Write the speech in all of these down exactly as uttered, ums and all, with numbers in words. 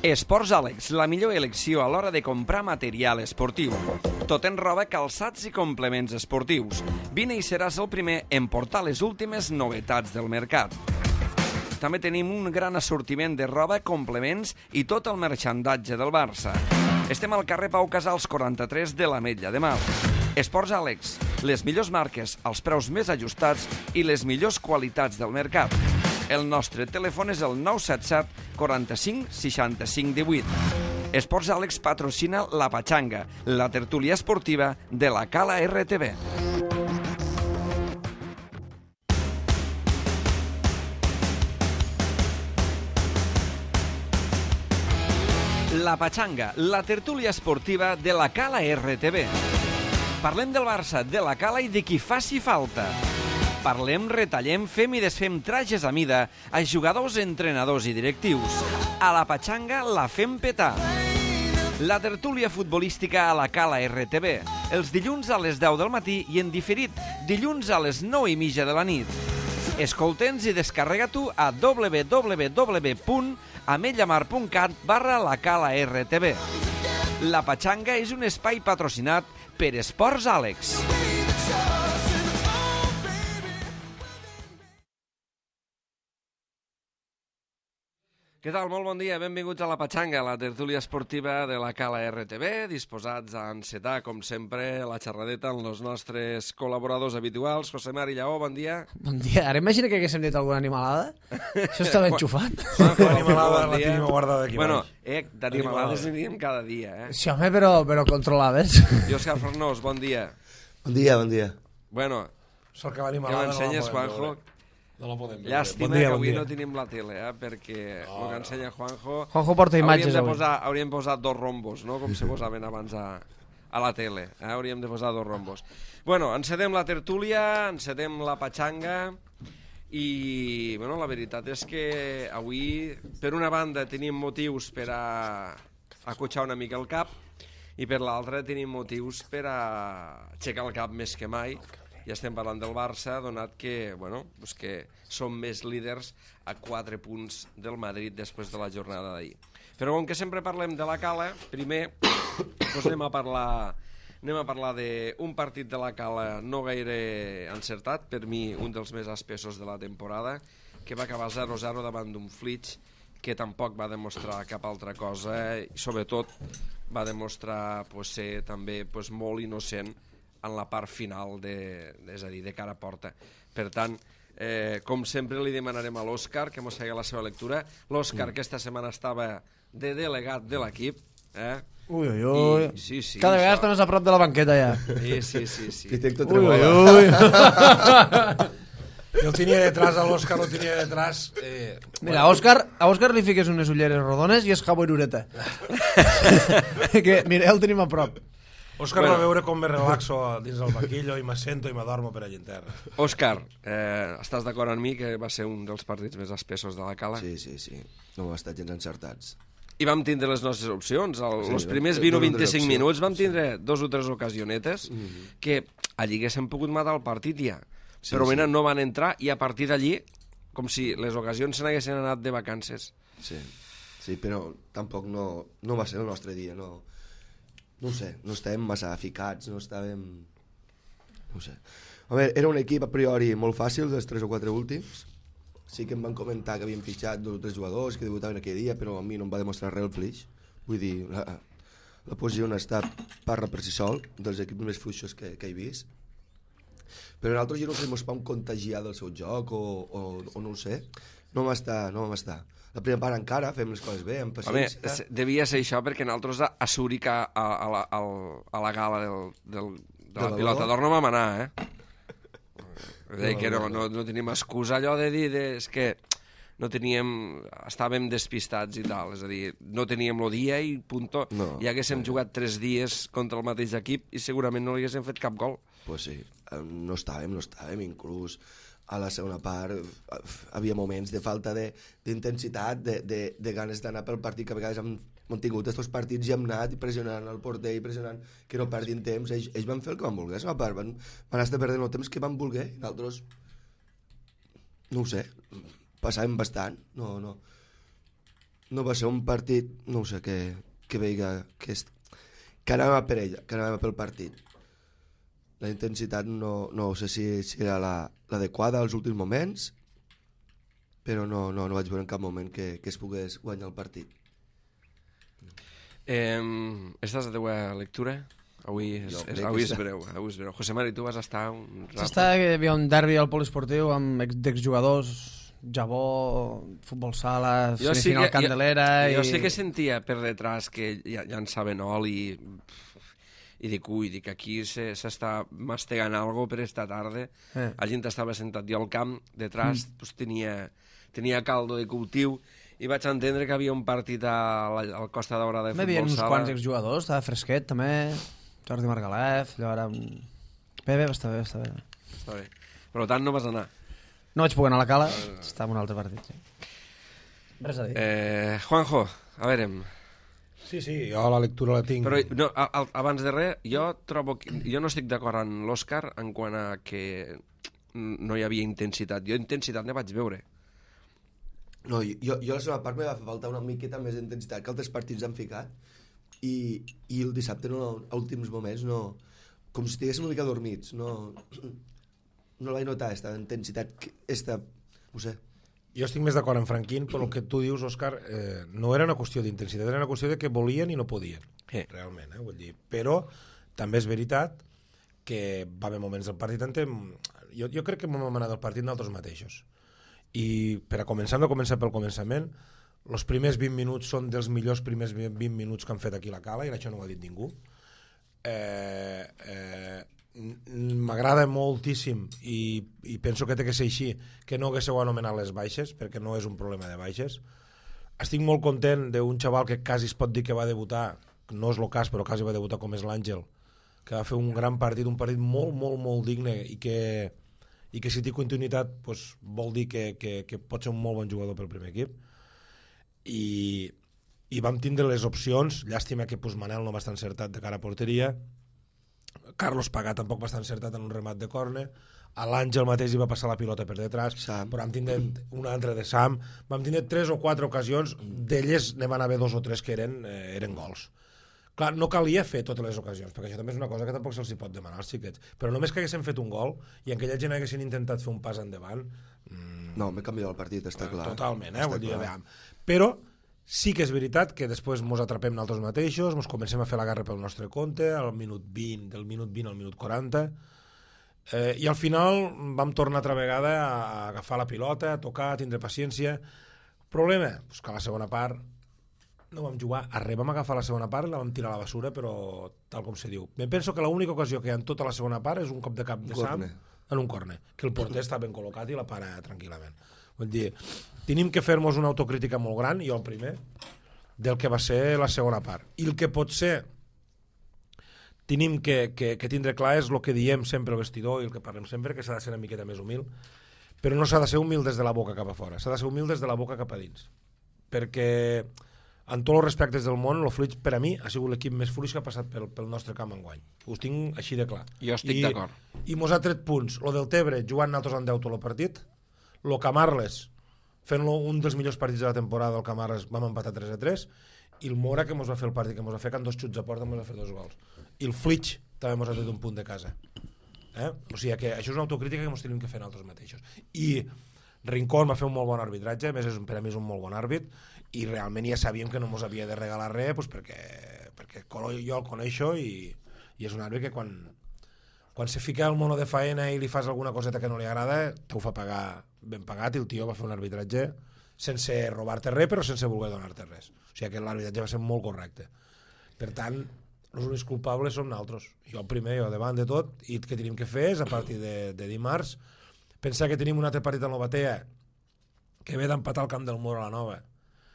Esports Àlex, la millor elecció a l'hora de comprar material esportiu. Tot en roba, calçats i complements esportius. Vine i seràs el primer en portar les últimes novetats del mercat. També tenim un gran assortiment de roba, complements i tot el merchandatge del Barça. Estem al carrer Pau Casals quaranta-tres de l'Ametlla de Mar. Esports Àlex, les millors marques, els preus més ajustats i les millors qualitats del mercat. El nostre telèfon és el nou set set quaranta-cinc seixanta-cinc divuit. Esports Àlex patrocina La Pachanga, la tertúlia esportiva de la Cala R T V. La Pachanga, la tertúlia esportiva de la Cala R T V. Parlem del Barça, de la Cala i de qui faci falta. Parlem, retallem, fem i desfem trajes a mida a jugadors, entrenadors i directius. A la Pachanga la fem petar. La tertúlia futbolística a la Cala R T V. Els dilluns a les deu del matí i en diferit, dilluns a les nou i mitja de la nit. Escolta'ns i descarrega-t'ho a w w w punt ametllamar punt cat barra la Cala R T V. La Pachanga és un espai patrocinat per Esports Àlex. Què tal? Molt bon dia. Benvinguts a La Pachanga, la tertúlia esportiva de la Cala R T V, disposats a encetar, com sempre, la xerradeta amb els nostres col·laboradors habituals. José Mari Lleó, bon dia. Bon dia. Ara imagina que haguéssim dit alguna animalada. Això estava enxufat. L'animalada la tenim guardada d'aquí. Bueno, eh, d'animalades n'hi diem cada dia, eh? Sí, home, però, però controlades. I Òscar Fornós, bon dia. Bon dia, bon dia. Bueno, Sort que que l'animalada m'ensenyes, no la podem Juanjo. veure. No la podem veure. Llàstima Bon dia, que bon avui dia. no tenim la tele, eh? Perquè No, el que ensenya Juanjo... Juanjo porta imatges hauríem de avui. posar, hauríem posat dos rombos, no? Com se posaven abans a, a la tele. Eh? Hauríem de posar dos rombos. Bueno, encedem la tertúlia, encedem la Pachanga i, bueno, la veritat és que avui, per una banda, tenim motius per a acotxar una mica el cap i per l'altra tenim motius per a aixecar el cap més que mai. I estem parlant del Barça, donat que, bueno, pues que som més líders a quatre punts del Madrid després de la jornada d'ahir. Però com que sempre parlem de la Cala, primer pues anem a parlar anem a parlar d'un partit de la Cala no gaire encertat, per mi un dels més espessos de la temporada, que va acabar zero zero davant d'un Flix que tampoc va demostrar cap altra cosa i sobretot va demostrar pues, ser també pues, molt innocent en la part final, de, és a dir, de cara a porta. Per tant, eh, com sempre li demanarem a l'Òscar que mos faci la seva lectura. L'Òscar mm. aquesta setmana estava de delegat de l'equip. Eh? Ui, ui, ui. I, sí, sí, Cada vegada això... està més a prop de la banqueta, ja. Sí, sí, sí. sí. Que té tot Ui, ui, tremolat. ui. Jo el tenia detrás, a l'Òscar el tenia detrás. Eh, Mira, a Òscar, a Òscar li fiques unes ulleres rodones i és jabó i ureta. Que, mira, ja el tenim a prop. Òscar Bueno. va veure com me relaxo dins del vaquillo i m'assento i m'adormo per allà en terra. Òscar, eh, estàs d'acord amb mi que va ser un dels partits més espessos de la Cala? Sí, sí, sí. No hem estat gens encertats. I vam tindre les nostres opcions. El, Sí, els vam primers fer vint o dos o tres vint-i-cinc opcions. minuts vam tindre dos o tres ocasionetes Mm -hmm. que allí haguéssim pogut matar el partit ja. Sí, Però sí. mira, no van entrar i a partir d'allí, com si les ocasions se n'haguessin anat de vacances. Sí, sí, però tampoc no, no va ser el nostre dia, no... No ho sé, no estàvem massa ficats, no estàvem... No ho sé. A veure, era un equip a priori molt fàcil, dels tres o quatre últims. Sí que em van comentar que havien fitxat dos o tres jugadors que debutaven aquell dia, però a mi no em va demostrar res el Flix. Vull dir, la, la posició on està parla per si sol, dels equips més fluixos que, que he vist. Però nosaltres jo no sé, mos vam contagiar del seu joc o, o, o no ho sé. No vam estar, no vam estar. La primera part encara, fem les coses bé, amb Home, paciència. devia ser això perquè nosaltres a, a Zúrich a, a, a, la, a la gala del, del, de la De pilota valor? d'or no vam anar, eh? És a dir, que no, no, no tenim excusa allò de dir de, és que no teníem, estàvem despistats i tal, és a dir, no teníem el dia i punto, No, i haguéssim no. jugat tres dies contra el mateix equip i segurament no li haguéssim fet cap gol. Pues sí, eh, no estàvem, no estàvem, inclús a la segona part eh, havia moments de falta d'intensitat, de, de, de, de ganes d'anar pel partit, que a vegades hem, hem tingut aquests partits i hem anat pressionant el porter i pressionant que no perdin temps. Ells, ells van fer el que van voler, a part, van, van estar perdent el temps que van voler i nosaltres, no ho sé, passàvem bastant, no, no, no va ser un partit, no ho sé, que, que veiga que, est... que anàvem per ella, que anàvem pel partit. La intensitat no, no sé si, si era l'adequada la, als últims moments, però no, no, no vaig veure en cap moment que, que es pogués guanyar el partit. Eh, esta és la teva lectura? Avui és, Jo és, crec avui que és sí. breu. Avui és breu. José Mari, tu vas estar un rato. S'està que hi havia un derbi al poliesportiu amb ex- d'exjugadors, Jabó, futbol sala, Jo sí semifinal que- Candelera... Jo, jo i... sí que sentia per detrás que ja, llançaven oli i dic, ui, dic, aquí se- s'està mastegant algo per esta tarda. Eh. La gent estava sentat. Jo al camp, detrás, mm. pues, tenia, tenia caldo de cultiu i vaig entendre que havia un partit a la, al Costa d'Hora de També hi havia futbol uns sala. quants exjugadors, estava Fresquet també, Jordi Margalef, allò era... un- Bé, bé, està bé, està bé. Està bé. Per tant, no vas anar. No vaig poder anar a la cala, estava en un altre partit. Sí. Res a dir. Eh, Juanjo, a veure... Sí, sí, jo la lectura la tinc. Però no, a, a, abans de res, jo trobo que, jo no estic d'acord amb l'Òscar en quant a que no hi havia intensitat. Jo intensitat ne vaig veure. No, jo, jo la seva part me va fer faltar una miqueta més d'intensitat que altres partits han ficat i, i el dissabte no, a últims moments no, com si estiguéssim una mica dormits, no, no vaig notar esta intensitat, que- esta, no sé. Jo estic més d'acord amb Franquín, però el que tu dius, Òscar, eh, no era una qüestió d'intensitat, era una qüestió de que volien i no podien, Sí. realment, eh, vull dir. Però també és veritat que va haver moments del partit en tem... jo, jo crec que m'hem manat el partit nosaltres mateixos. I per a començar, no començar pel començament, els primers vint minuts són dels millors primers vint minuts que han fet aquí a la Cala, i això no ho ha dit ningú. Eh, eh, m'agrada moltíssim i, i penso que té que ser així que no haguéssiu anomenat les baixes, perquè no és un problema de baixes. Estic molt content d'un xaval que quasi es pot dir que va debutar, no és el cas, però quasi va debutar, com és l'Àngel, que va fer un gran partit, un partit molt, molt, molt digne, i que, i que si té continuïtat pues, vol dir que, que, que pot ser un molt bon jugador pel primer equip. I, i vam tindre les opcions, llàstima que pues, Manel no va estar encertat de cara a porteria, Carlos Pagà tampoc va estar encertat en un remat de córner, a l'Àngel mateix hi va passar la pilota per detrás, Sam. però vam tindre una altra de Sam, vam tindre tres o quatre ocasions, d'elles ne van haver dos o tres que eren, eh, eren gols. Clar, no calia fer totes les ocasions, perquè això també és una cosa que tampoc se'ls hi pot demanar als xiquets, però només que haguessin fet un gol i en aquella gent haguessin intentat fer un pas endavant, mmm, No, m'he canviat el partit, està clar. totalment, eh? Està Vull dir, clar. aviam. Però sí que és veritat que després mos atrapem nosaltres mateixos, mos comencem a fer la guerra pel nostre compte, al minut vint, del minut vint al minut quaranta, eh, i al final vam tornar altra vegada a agafar la pilota, a tocar, a tindre paciència. Problema? Pues que a la segona part no vam jugar a res, vam agafar la segona part i la vam tirar a la basura, però tal com se diu. Me penso que l'única ocasió que hi ha en tota la segona part és un cop de cap de Sam Corner. en un corner, que el porter està ben col·locat i la para tranquil·lament. Vull dir, tenim que fer-nos una autocrítica molt gran, i jo el primer, del que va ser la segona part. I el que pot ser tenim que, que, que tindre clar és el que diem sempre al vestidor i el que parlem sempre, que s'ha de ser una miqueta més humil, però no s'ha de ser humil des de la boca cap a fora, s'ha de ser humil des de la boca cap a dins. Perquè en tots els respectes del món, el Fluix, per a mi, ha sigut l'equip més fluix que ha passat pel, pel nostre camp enguany. Ho tinc així de clar. Jo estic I, d'acord. I mos ha tret punts. Lo del Tebre, jugant nosaltres en deu tot el partit. Lo Camarles, fent-lo un dels millors partits de la temporada, el Camarles, vam empatar tres a tres. I el Mora, que mos va fer el partit, que mos va fer que en dos xuts a porta mos va fer dos gols. I el Flitx també mos ha tret un punt de casa. Eh? O sigui que això és una autocrítica que mos tenim que fer nosaltres mateixos. I Rincón va fer un molt bon arbitratge, a més és, per a mi és un molt bon àrbit, i realment ja sabíem que no mos havia de regalar res, doncs perquè, perquè jo el coneixo i, i és un àrbit que quan, quan se fica el mono de faena i li fas alguna coseta que no li agrada, t'ho fa pagar ben pagat, i el tio va fer un arbitratge sense robar-te res, però sense voler donar-te res. O sigui que l'arbitratge va ser molt correcte. Per tant, els únics culpables som nosaltres. Jo el primer, jo davant de tot, i el que tenim que fer és, a partir de, de dimarts, pensar que tenim un altre partit a la Batea, que ve d'empatar al camp del Moro a la Nova,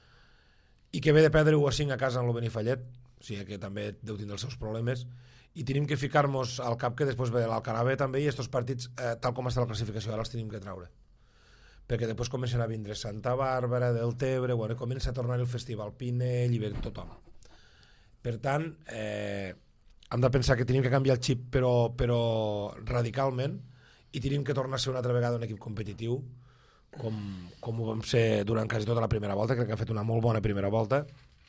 i que ve de perdre u a cinc a casa en el Benifallet, o sigui que també deu tindre els seus problemes, i tenim que ficar-nos al cap que després ve l'Alcalà B també, i aquests partits, eh, tal com està la classificació, ara els tenim que treure. Perquè després comencen a vindre Santa Bàrbara, Deltebre, bueno, comença a tornar el Festival Pinell i ve tothom. Per tant, eh, hem de pensar que tenim que canviar el xip, però, però radicalment, i tenim que tornar a ser una altra vegada un equip competitiu, com, com ho vam ser durant quasi tota la primera volta, crec que han fet una molt bona primera volta.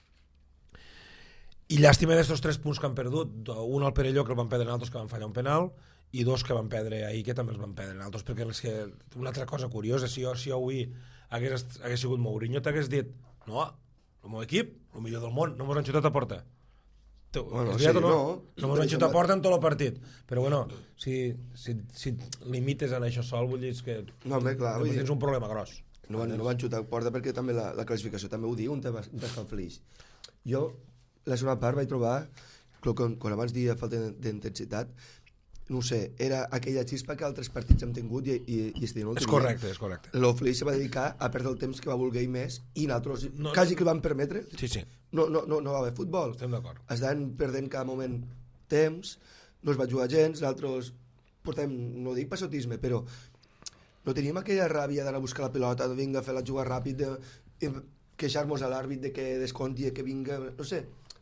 I llàstima d'estos tres punts que han perdut, un al Perelló, que el van perdre altres que van fallar un penal, i dos que van perdre ahir, que també els van perdre altres, perquè és que una altra cosa curiosa, si jo, si jo avui hagués, hagués sigut Mourinho, t'hagués dit, no, el meu equip, el millor del món, no mos han xutat a porta. Bueno, sí, no? No, no mos han xutat a porta en tot el partit. Però bueno, si, si, si limites en això sol, vull dir que no, home, clar, vull dir, tens un problema gros. No van, no van xutar a porta perquè també la, la classificació també ho diu, un t'escalflix. Jo, la segona part, vaig trobar, quan, quan abans dia falta d'intensitat, no sé, era aquella xispa que altres partits hem tingut i, i, i este no el És tenien. correcte, és correcte. L'Oflix se va dedicar a perdre el temps que va voler i més, i nosaltres no, quasi que el van permetre. Sí, sí. No, no, no, no va haver futbol. Estem d'acord. Estaven perdent cada moment temps, no es va jugar gens, nosaltres portem, no dic passotisme, però no teníem aquella ràbia d'anar a buscar la pilota, de vinga, fer-la jugar ràpid, de, de queixar-nos a l'àrbit de que desconti, que vinga, no sé.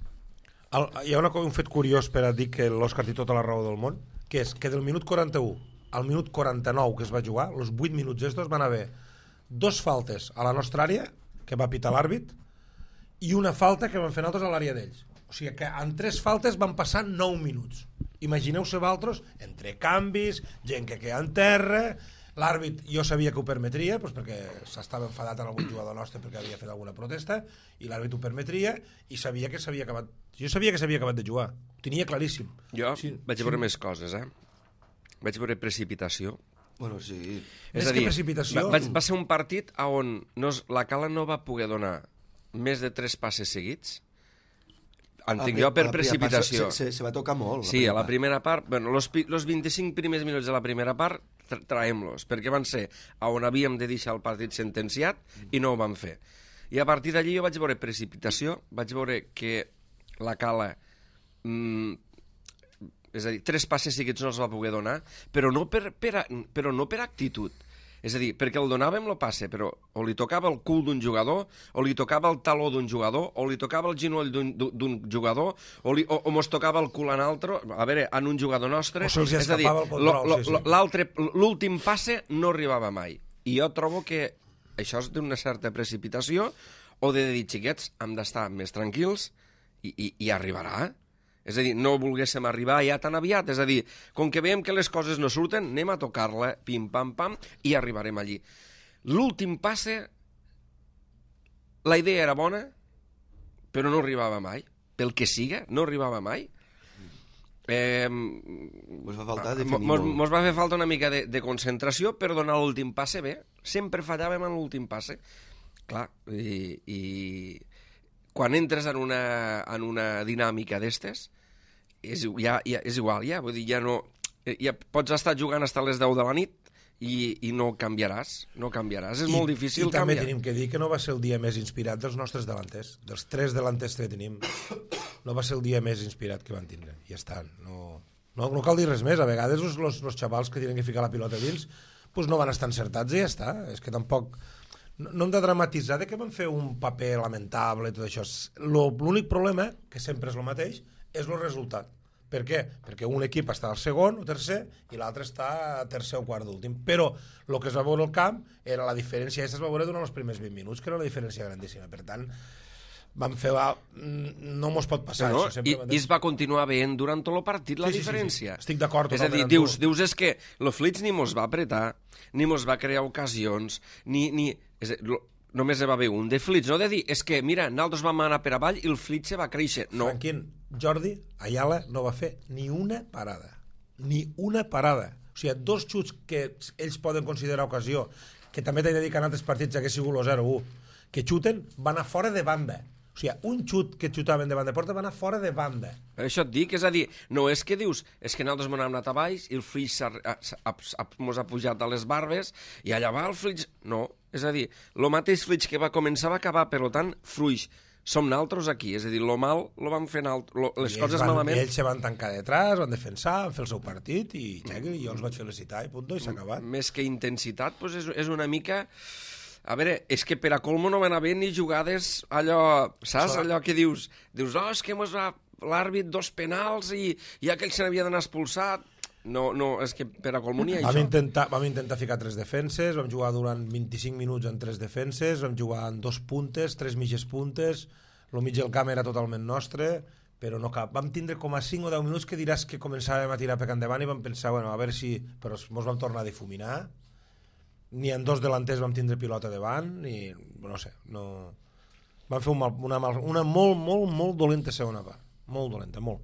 El, hi ha una, un fet curiós per a dir que l'Òscar té tota la raó del món, que és que del minut quaranta-u al minut quaranta-nou que es va jugar, els vuit minuts estos van haver dos faltes a la nostra àrea, que va pitar l'àrbit, i una falta que van fer nosaltres a l'àrea d'ells. O sigui que en tres faltes van passar nou minuts. Imagineu-se vosaltres, entre canvis, gent que queda en terra, l'àrbit jo sabia que ho permetria, doncs perquè s'estava enfadat en algun jugador nostre perquè havia fet alguna protesta, i l'àrbit ho permetria, i sabia que s'havia acabat... Jo sabia que s'havia acabat de jugar. Ho tenia claríssim. Jo sí, vaig sí. veure més coses, eh? Vaig veure precipitació. Bueno, sí. Més que precipitació... Va, va, va ser un partit on no, la Cala no va poder donar més de tres passes seguits. Entenc jo per precipitació. Se, se, se va tocar molt. Sí, a la primera part... Bueno, los, los vint-i-cinc primers minuts de la primera part tra traiem-los, perquè van ser on havíem de deixar el partit sentenciat i no ho vam fer. I a partir d'allí jo vaig veure precipitació, vaig veure que la Cala... Mm, és a dir, tres passes seguits no els va poder donar, però no per, per, però no per actitud. És a dir, perquè el donàvem el passe, però o li tocava el cul d'un jugador, o li tocava el taló d'un jugador, o li tocava el genoll d'un jugador, o, li, o, o mos tocava el cul en altre, a veure, en un jugador nostre. O se'ls escapava el control, sí, sí. L'últim passe no arribava mai. I jo trobo que això és d'una certa precipitació, o de dir, xiquets, hem d'estar més tranquils i, i, i arribarà. És a dir, no volguéssim arribar ja tan aviat. És a dir, com que veiem que les coses no surten, anem a tocar-la, pim-pam-pam, i arribarem allí. L'últim passe, la idea era bona, però no arribava mai. Pel que siga, no arribava mai. Eh, mos va faltar definir mos, molt. Mos va fer falta una mica de, de concentració per donar l'últim passe bé. Sempre fallàvem en l'últim passe. Clar, i... i quan entres en una, en una dinàmica d'estes, és, ja, ja, és igual, ja, vull dir, ja no... Ja pots estar jugant fins a les deu de la nit i, i no canviaràs, no canviaràs. És I, molt difícil canviar. I també canviar. tenim que dir que no va ser el dia més inspirat dels nostres delanters. Dels tres delanters que tenim, no va ser el dia més inspirat que van tindre. I ja està. No, no, no cal dir res més. A vegades els, els, els xavals que tenen que ficar la pilota dins pues no van estar encertats i ja està. És que tampoc... No, no hem de dramatitzar de que van fer un paper lamentable i tot això. L'únic problema, que sempre és el mateix, és el resultat. Per què? Perquè un equip està al segon o tercer i l'altre està a tercer o quart d'últim. Però el que es va veure al camp era la diferència, aquesta es va veure durant els primers vint minuts, que era una diferència grandíssima. Per tant, vam fer... Va, no mos pot passar no, això. I, I es va continuar veient durant tot el partit la sí, diferència. Sí, sí, sí. Estic d'acord És a dir, dius, dius és que el Flits ni mos va apretar, ni mos va crear ocasions, ni... ni és a dir, lo, només hi va haver un de Flits, no de dir, és que, mira, nosaltres vam anar per avall i el Flits se va créixer. No. Franquín, Jordi Ayala no va fer ni una parada. Ni una parada. O sigui, dos xuts que ells poden considerar ocasió, que també t'he de dir que en altres partits hagués sigut el zero u, que xuten, van a fora de banda. O sigui, un xut que xutaven davant de porta va anar fora de banda. Això et dic, és a dir, no és que dius, és que nosaltres m'hem anat a baix i el Flix mos ha pujat a les barbes i allà va el Flix... No, és a dir, el mateix Flix que va començar va acabar, per tant, fruix. Som naltros aquí, és a dir, lo mal lo van fer naltros, les I coses van, malament... I ells se van tancar detrás, van defensar, van fer el seu partit i, xeque, i jo els vaig felicitar i punt, i s'ha acabat. Més que intensitat, doncs és, és una mica... A veure, és que per a colmo no van haver ni jugades allò, saps? Això... Allò que dius, dius, oh, és que mos va l'àrbit dos penals i, i aquell se n'havia d'anar expulsat. No, no, és que per a Colmun hi ha Vam això. intentar, vam intentar ficar tres defenses, vam jugar durant vint-i-cinc minuts en tres defenses, vam jugar en dos puntes, tres mitges puntes, el mig del camp era totalment nostre, però no cap. Vam tindre com a cinc o deu minuts que diràs que començàvem a tirar per endavant i vam pensar, bueno, a veure si... Però ens vam tornar a difuminar, ni en dos delanters vam tindre pilota davant, ni... no sé, no... Vam fer un mal, una, mal, una molt, molt, molt dolenta segona part. Molt dolenta, molt.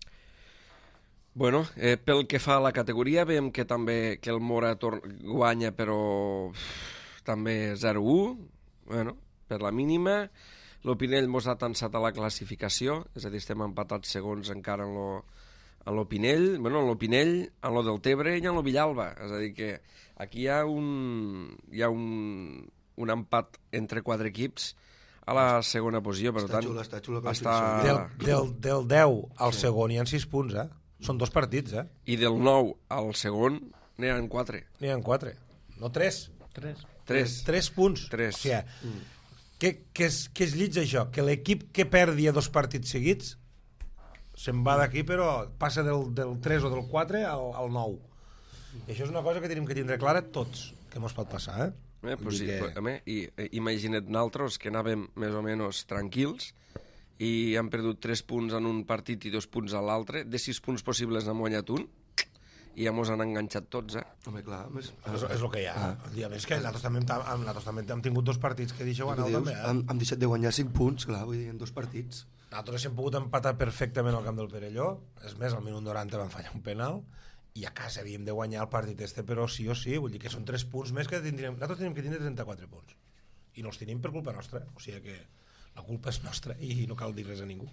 Bueno, eh, pel que fa a la categoria, veiem que també que el Mora guanya, però uf, també zero a u, bueno, per la mínima. L'Opinell mos ha tensat a la classificació, és a dir, estem empatats segons encara en lo, en l'Opinell, bueno, en l'Opinell, en lo del Tebre i en lo Villalba. És a dir, que aquí hi ha un, hi ha un, un empat entre quatre equips a la segona posició, per Està tant... xula, està xula la està... Del, del, del deu al segon hi ha sis punts, eh? Són dos partits, eh? I del nou al segon n'hi ha quatre. N'hi ha quatre. No tres. Tres. Tres. Tres punts. Tres. O sigui, què, què, és, què és llits això? Que l'equip que perdi a dos partits seguits se'n va d'aquí, però passa del, del tres o del quatre al, al nou. I això és una cosa que tenim que tindre clara tots, que mos pot passar, eh? Eh, pues sí, que... que... home, i, eh, imagina't nosaltres que anàvem més o menys tranquils i hem perdut tres punts en un partit i dos punts a l'altre, de sis punts possibles n'hem guanyat un i ja mos han enganxat tots, eh? Home, clar, més... És, és el que hi ha. Ah. I a més que nosaltres també, hem, nosaltres també hem tingut dos partits que deixeu anar també. Eh? Hem, hem deixat de guanyar cinc punts, clar, vull dir, en dos partits. Nosaltres hem pogut empatar perfectament al camp del Perelló, és més, al minut noranta vam fallar un penal, i a casa havíem de guanyar el partit este, però sí o sí, vull dir que són tres punts més que tindríem. Nosaltres tenim que tindre trenta-quatre punts. I no els tenim per culpa nostra. O sigui que la culpa és nostra i no cal dir res a ningú.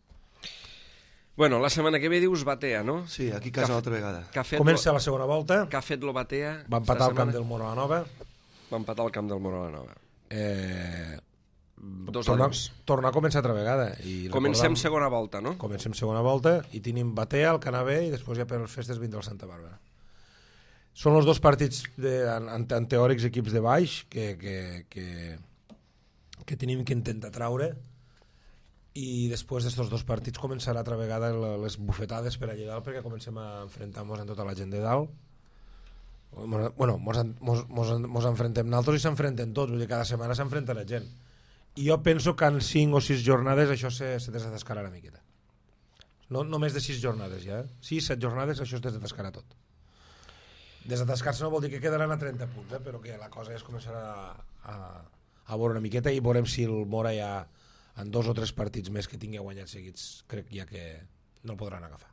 Bueno, la setmana que ve dius Batea, no? Sí, aquí a casa una altra vegada. Que ha fet Comença lo... la segona volta. Que ha fet lo Batea... Va empatar al camp del Moro la Nova. Va empatar al camp del Moro la Nova. Eh... Dos torna, a dos. torna a començar altra vegada. I Comencem recordam, segona volta, no? Comencem segona volta i tenim Batea, el Canabé i després ja per les festes vindrà el Santa Bàrbara. Són els dos partits de, en, en teòrics equips de baix que, que, que, que tenim que intentar traure i després d'estos dos partits començarà altra vegada les bufetades per allà dalt perquè comencem a enfrentar-nos amb tota la gent de dalt. Bueno, mos, mos, mos, mos enfrentem nosaltres i s'enfrenten tots, vull dir, cada setmana s'enfrenta la gent. I jo penso que en cinc o sis jornades això se, se desatascarà una miqueta. No, no més de sis jornades ja, eh? sis, set jornades això es desatascarà tot. Desatascar-se no vol dir que quedaran a trenta punts, eh? Però que la cosa ja es començarà a, a, a veure una miqueta i veurem si el Mora ja en dos o tres partits més que tingui guanyat seguits crec ja que no el podran agafar.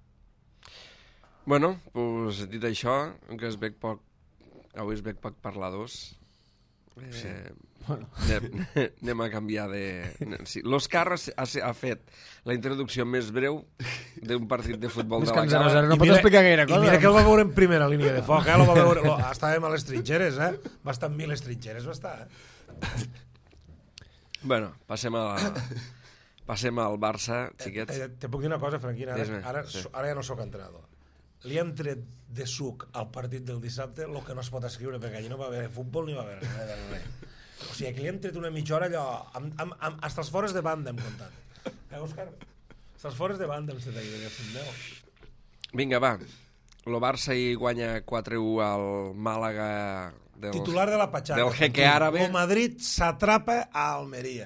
Bueno, pues, dit això, que es veig poc, avui es veig poc parladors, eh, sí. Bueno. Anem, anem a canviar de... Sí. L'Òscar ha, ha fet la introducció més breu d'un partit de futbol de la Cala. No pot explicar gaire cosa. I mira que el va veure en primera línia de foc, eh? Lo va veure, lo, estàvem a les trinxeres, eh? Va estar en mil trinxeres, va estar, eh? Bueno, passem a... Passem al Barça, xiquets. Eh, eh, te puc dir una cosa, Franquina, ara, Dis-me, ara, sí. ara ja no sóc entrenador. Li hem tret de suc al partit del dissabte el que no es pot escriure, perquè allà no va haver futbol ni va haver res, res. O sigui, que li hem tret una mitja hora allò, amb, amb, amb, hasta els fores de banda hem comptat. Eh, Òscar? Hasta els fores de banda hem tret aquí. Vinga, va. El Barça hi guanya quatre a u al Màlaga del, titular de la Pachanga. del Jeque Árabe. El Madrid s'atrapa a Almeria.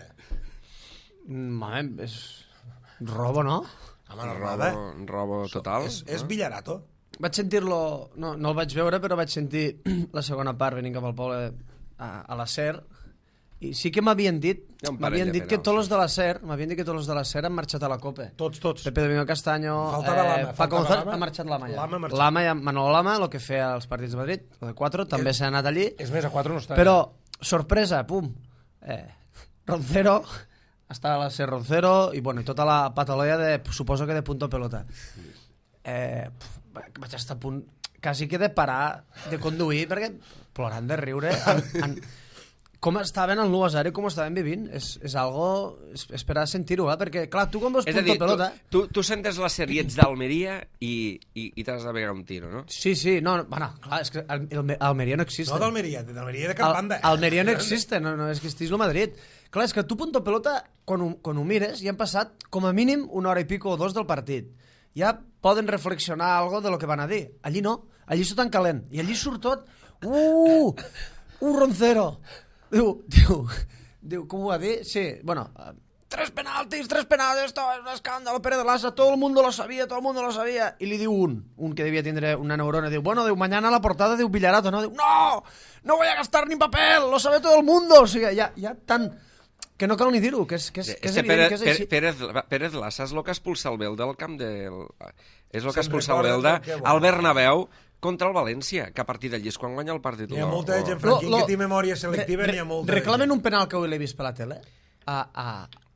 Home, és... robo, no? Home, no robo, robo total. És, és no? Villarato. Vaig sentir-lo... No, no el vaig veure, però vaig sentir la segona part venint cap al poble a, a la SER. I sí que m'havien dit, m'havien dit que tots els de la SER, m'havien dit que tots els de la SER han marxat a la Copa. Tots, tots. Pepe Domingo Castaño, Faltava eh, Lama, Paco faltava González, Lama. ha marxat Lama ja. Lama ha marxat. Lama, ja, Manolo Lama, el que feia els partits de Madrid, el de quatre, també s'ha anat allí. És més, a quatre no està. Però, sorpresa, pum, eh, Roncero, està a la SER Roncero, i bueno, i tota la patologia de, suposo que de punto pelota. Eh, vaig estar a punt, quasi que de parar de conduir, perquè plorant de riure, en, en, com estaven el nou a zero i com ho estaven vivint. És, és algo... És, és per a sentir-ho, eh? Perquè, clar, tu quan veus És a punto dir, pelota... tu, tu, tu sentes les sèries d'Almeria i, i, i t'has de pegar un tiro, no? Sí, sí, no, bueno, clar, és que Al- Alme- Almeria no existe. No d'Almeria, d'Almeria de cap banda. Al, Almeria no existe, no, no és que estiguis el Madrid. Clar, és que tu punto pelota, quan ho, quan ho mires, ja han passat com a mínim una hora i pico o dos del partit. ja poden reflexionar algo de lo que van a dir. Allí no, allí s'ho tan calent. I allí surt tot, uh, un roncero. Diu, diu, diu, com ho va dir? Sí, bueno, tres penaltis, tres penaltis, esto es un escándalo, Pérez de Lassa, todo el mundo lo sabía, todo el mundo lo sabía. I li diu un, un que devia tindre una neurona, diu, bueno, diu, mañana la portada diu Villarato, no? Diu, no, no voy a gastar ni papel, lo sabe todo el mundo. O sigui, ja, ja tan... Que no cal ni dir-ho, que és, que és, que és evident que és així. Pérez, Pérez Lassa és el que expulsa el Belda al camp del... És el que expulsa el Belda al Bernabéu contra el València, que a partir d'allí és quan guanya el partit. Hi ha molta gent, Franquín, que té memòria selectiva, n'hi ha molta. Reclamen un penal que avui l'he vist per la tele a, a,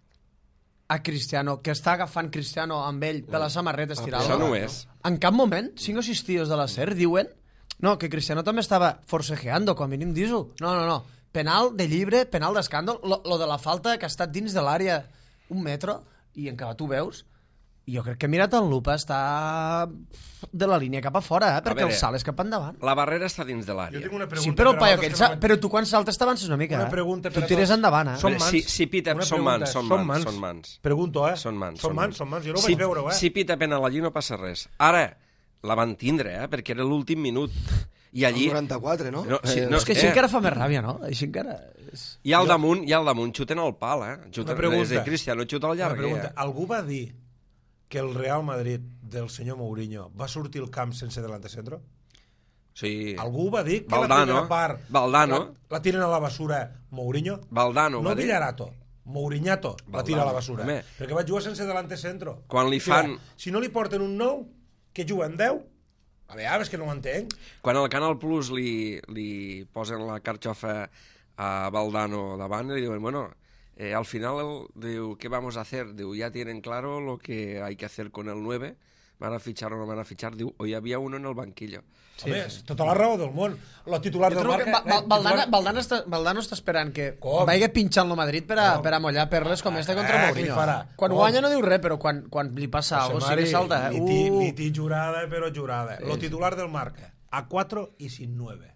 a Cristiano, que està agafant Cristiano amb ell per la samarreta estirada. Això no és. En cap moment, cinc o sis tios de la SER diuen no, que Cristiano també estava forcejeando, com a mínim dis-ho. No, no, no. Penal de llibre, penal d'escàndol, lo, lo de la falta que ha estat dins de l'àrea un metro, i encara tu veus, i jo crec que mirat en lupa està de la línia cap a fora, eh? Perquè veure, el salt és cap endavant. La barrera està dins de l'àrea. Jo tinc una pregunta. Sí, però, per paio, que no... sa... però tu quan saltes t'avances una mica, una pregunta eh? per Tu tires endavant, eh? Són mans. Si, si pita, són mans, són mans, mans, són mans. Pregunto, eh? Són mans, són mans, són mans. Jo no ho si, vaig veure, eh? Si pita penal allí no passa res. Ara, la van tindre, eh? Perquè era l'últim minut. I allí... El noranta-quatre, no? no, sí, no és que així eh. encara fa més ràbia, no? Així encara... És... I al damunt, i al damunt xuten al pal, eh? Xuten, una pregunta. És Cristiano xuta al llarguer. Una pregunta. Algú va dir que el Real Madrid del senyor Mourinho va sortir al camp sense delante centro? Sí. Algú va dir que Valdano, la primera part Valdano. La, la tiren a la basura Mourinho? Valdano, no va dir. Villarato. Mourinhato la tira a la basura. Home. Perquè va jugar sense delante centro. Quan li fan... Mira, si no li porten un nou, que juguen deu, a veure, és que no ho entenc. Quan al Canal Plus li, li posen la carxofa a Valdano davant, li diuen, bueno, eh, al final, el, diu, ¿qué vamos a hacer? Diu, ya tienen claro lo que hay que hacer con el nueve, van a fichar o no van a fichar, diu, hoy había uno en el banquillo. Sí, Home, sí. Tota la raó del món. La titular del Marca... Va, Valdano, Valdano, està, Valdano està esperant que Com? vagi pinxant el Madrid per a, no. per a mollar perles com este contra eh, Mourinho. Quan Com? guanya no diu res, però quan, quan li passa alguna cosa sí que salta. Eh? Liti, uh. liti jurada, però jurada. Sí. Lo titular del Marca, a cuatro y sin nueve.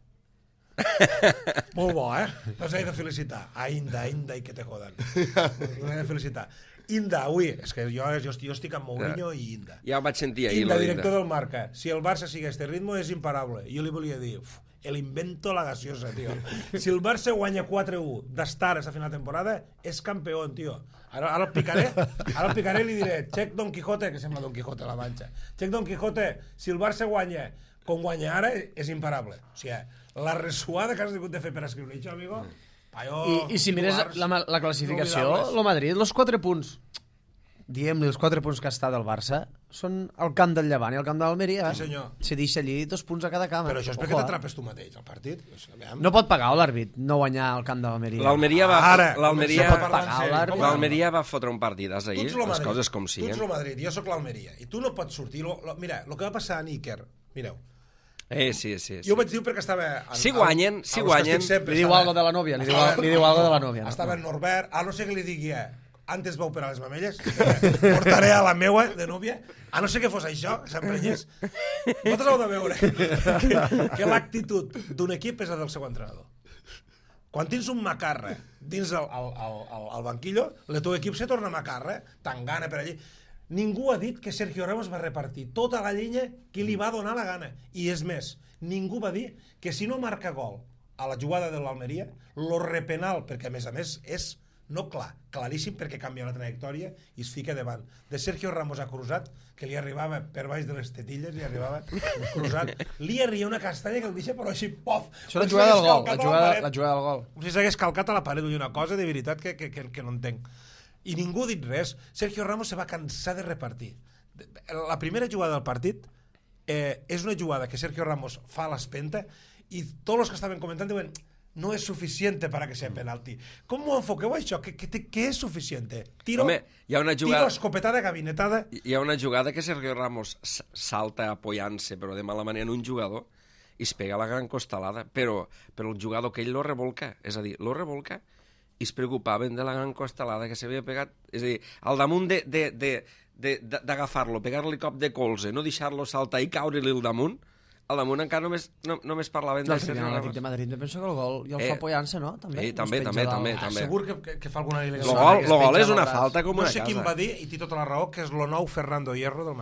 Molt bo, eh? No s'ha de felicitar. Ainda, ainda, i que te jodan. No s'ha de felicitar. Inda, avui, és que jo, jo, jo estic amb Mourinho ja. i Inda. Ja ho vaig sentir ahir. Inda, director del Marca. Si el Barça sigue este ritmo és imparable. Jo li volia dir, uf, el invento la gaseosa, tio. Si el Barça guanya quatre u d'estar esta final de temporada, és campeón, tio. Ara, ara el picaré, ara el picaré i li diré, check Don Quijote, que sembla Don Quijote la Manxa. Check Don Quijote, si el Barça guanya com guanya ara, és imparable. O sigui, la ressuada que has hagut de fer per escriure això, amigo... Paio, I, I si mires la, la classificació, el Madrid, els quatre punts, diguem-li, els quatre punts que està del Barça, són el camp del Llevant i el camp de l'Almeria. Sí, senyor. Se deixa allí dos punts a cada camp. Però això és perquè t'atrapes tu mateix, el partit. No pot pagar l'àrbit no guanyar el camp de l'Almeria. L'Almeria va, Ara, l'Almeria, no pot pagar l'Almeria va fotre un partidàs ahir, les Madrid, coses com siguen. siguen. Tu ets el Madrid, jo sóc l'Almeria, i tu no pots sortir... Lo, lo, mira, el que va passar a Níker, mireu, Eh, sí, sí, sí. jo ho vaig dir perquè estava... En, si guanyen, si guanyen... Sempre, li diu algo de la nòvia, li diu, li diu algo de la nòvia. No? Estava en Norbert, a no ser que li digui, eh, antes va operar les mamelles, portaré a la meua de núvia, a no ser que fos això, que s'emprenyés. Vosaltres heu de veure que, que l'actitud d'un equip és la del seu entrenador. Quan tens un macarra dins el, el, el, el, el banquillo, el teu equip se torna macarra, tan gana per allí. Ningú ha dit que Sergio Ramos va repartir tota la llenya que li va donar la gana. I és més, ningú va dir que si no marca gol a la jugada de l'Almeria, lo repenal, perquè a més a més és, no clar, claríssim perquè canvia la trajectòria i es fica davant. De Sergio Ramos a Cruzat, que li arribava per baix de les tetilles, li arribava Cruzat, li arria una castanya que el deixa però així, pof! Això és la jugada del gol, la jugada, la jugada del gol. Com si s'hagués calcat a la paret, una cosa de veritat que, que, que, que no entenc. I ningú ha dit res. Sergio Ramos se va cansar de repartir. La primera jugada del partit eh, és una jugada que Sergio Ramos fa a l'espenta i tots els que estaven comentant diuen no és suficient per a que sigui penalti. Com ho enfoqueu això? Què, què, què és suficient? Tiro, Home, hi ha una jugada... tiro escopetada, gabinetada... Hi ha una jugada que Sergio Ramos salta apoyant-se, però de mala manera en un jugador, i es pega la gran costalada, però, però el jugador que ell lo revolca, és a dir, lo revolca i es preocupaven de la gran costalada que s'havia pegat, és a dir, al damunt d'agafar-lo, pegar-li cop de colze, no deixar-lo saltar i caure-li al damunt, al damunt encara només, no, només parlaven no, de Sergio Ramos. L'equip de Madrid, penso que el gol i el eh, fa apoyant-se, no? També, eh, també, també, també, ah, també. Segur que, que, que fa alguna il·legalitat. El gol, el gol és una falta com no una sé casa. Quin va dir, i té tota la raó, que és lo nou Fernando Hierro del Madrid.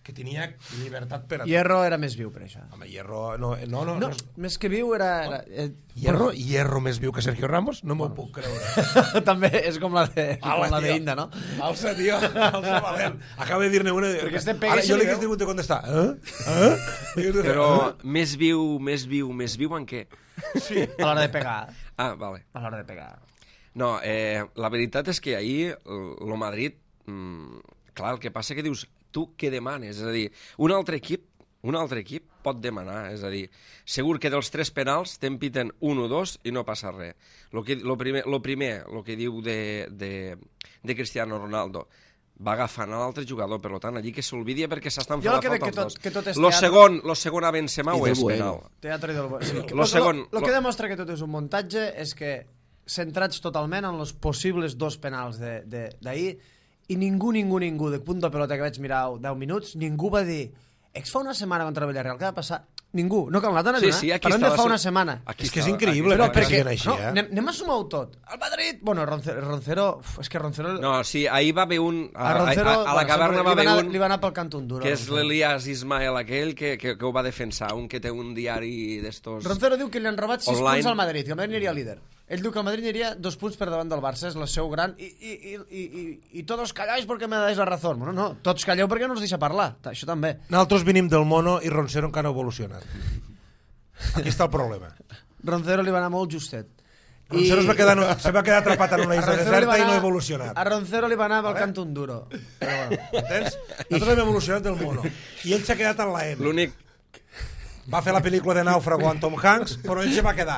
que tenia llibertat per a tot. Hierro era més viu per això. Home, Hierro... No, no, no, No, no. més que viu era... era eh, Hierro, Hierro més viu que Sergio Ramos? No m'ho puc creure. també és com la de, com la de Inda, no? Alça, tio, alça valent. Acaba de dir-ne una... Perquè este pega Ara, i jo se li li hagués veu. tingut de contestar. Eh? Eh? Però més viu, més viu, més viu en què? Sí. A l'hora de pegar. Ah, vale. A l'hora de pegar. No, eh, la veritat és que ahir el Madrid, mm, clar, el que passa que dius, tu què demanes? És a dir, un altre equip, un altre equip pot demanar, és a dir, segur que dels tres penals te'n piten un o dos i no passa res. Lo, que, lo primer, lo primer, lo que diu de, de, de Cristiano Ronaldo, va agafant a l'altre jugador, per tant, allí que s'olvidi perquè s'estan fent Jo la crec falta que els tot- dos. que tot és Lo teatre. segon, lo segon a Benzema I ho del és Bueno. penal. Teatre del... Sí, Lo lo, segon- Lo, lo lo- que demostra que tot és un muntatge és que centrats totalment en els possibles dos penals de- de- d'ahir i ningú, ningú, ningú, de punt de pelota que vaig mirar deu minuts, ningú va dir ex fa una setmana contra el Villarreal, què va passar? Ningú, no cal anar tan Sí, lluny, sí, eh? aquí Parlem està de la fa so- una setmana. Aquí És que és està, increïble aquí Però està. que perquè, siguin així, no, eh? anem, anem a sumar-ho tot. El Madrid, bueno, Roncero, Roncero uf, és que Roncero... No, sí, ahir va haver un... A, a Roncero, a, a, a la bueno, caverna li va haver anar, un... Li va anar pel cant un duro. que és Roncero. l'Elias Ismael aquell que, que, que ho va defensar, un que té un diari d'estos... Roncero diu que li han robat sis Online. punts al Madrid, que el Madrid aniria líder. Ell diu que el Madrid aniria dos punts per davant del Barça, és el seu gran... I, i, i, i, i, i todos calláis porque me dais la razón. Bueno, no, tots calleu perquè no us deixa parlar. Ta- Això també. Nosaltres venim del mono i Roncero encara no ha evolucionat. Aquí està el problema. Roncero li va anar molt justet. Roncero es va quedar, se va quedar atrapat en una a isla Roncero li va deserta i no anar- ha evolucionat. A Roncero li va anar amb el Vale. cant un duro. Però bueno. Entens? Nosaltres hem evolucionat del mono. I ell s'ha quedat en la M. L'únic... Va fer la pel·lícula de Nàufrago amb Tom Hanks, però ell se va quedar.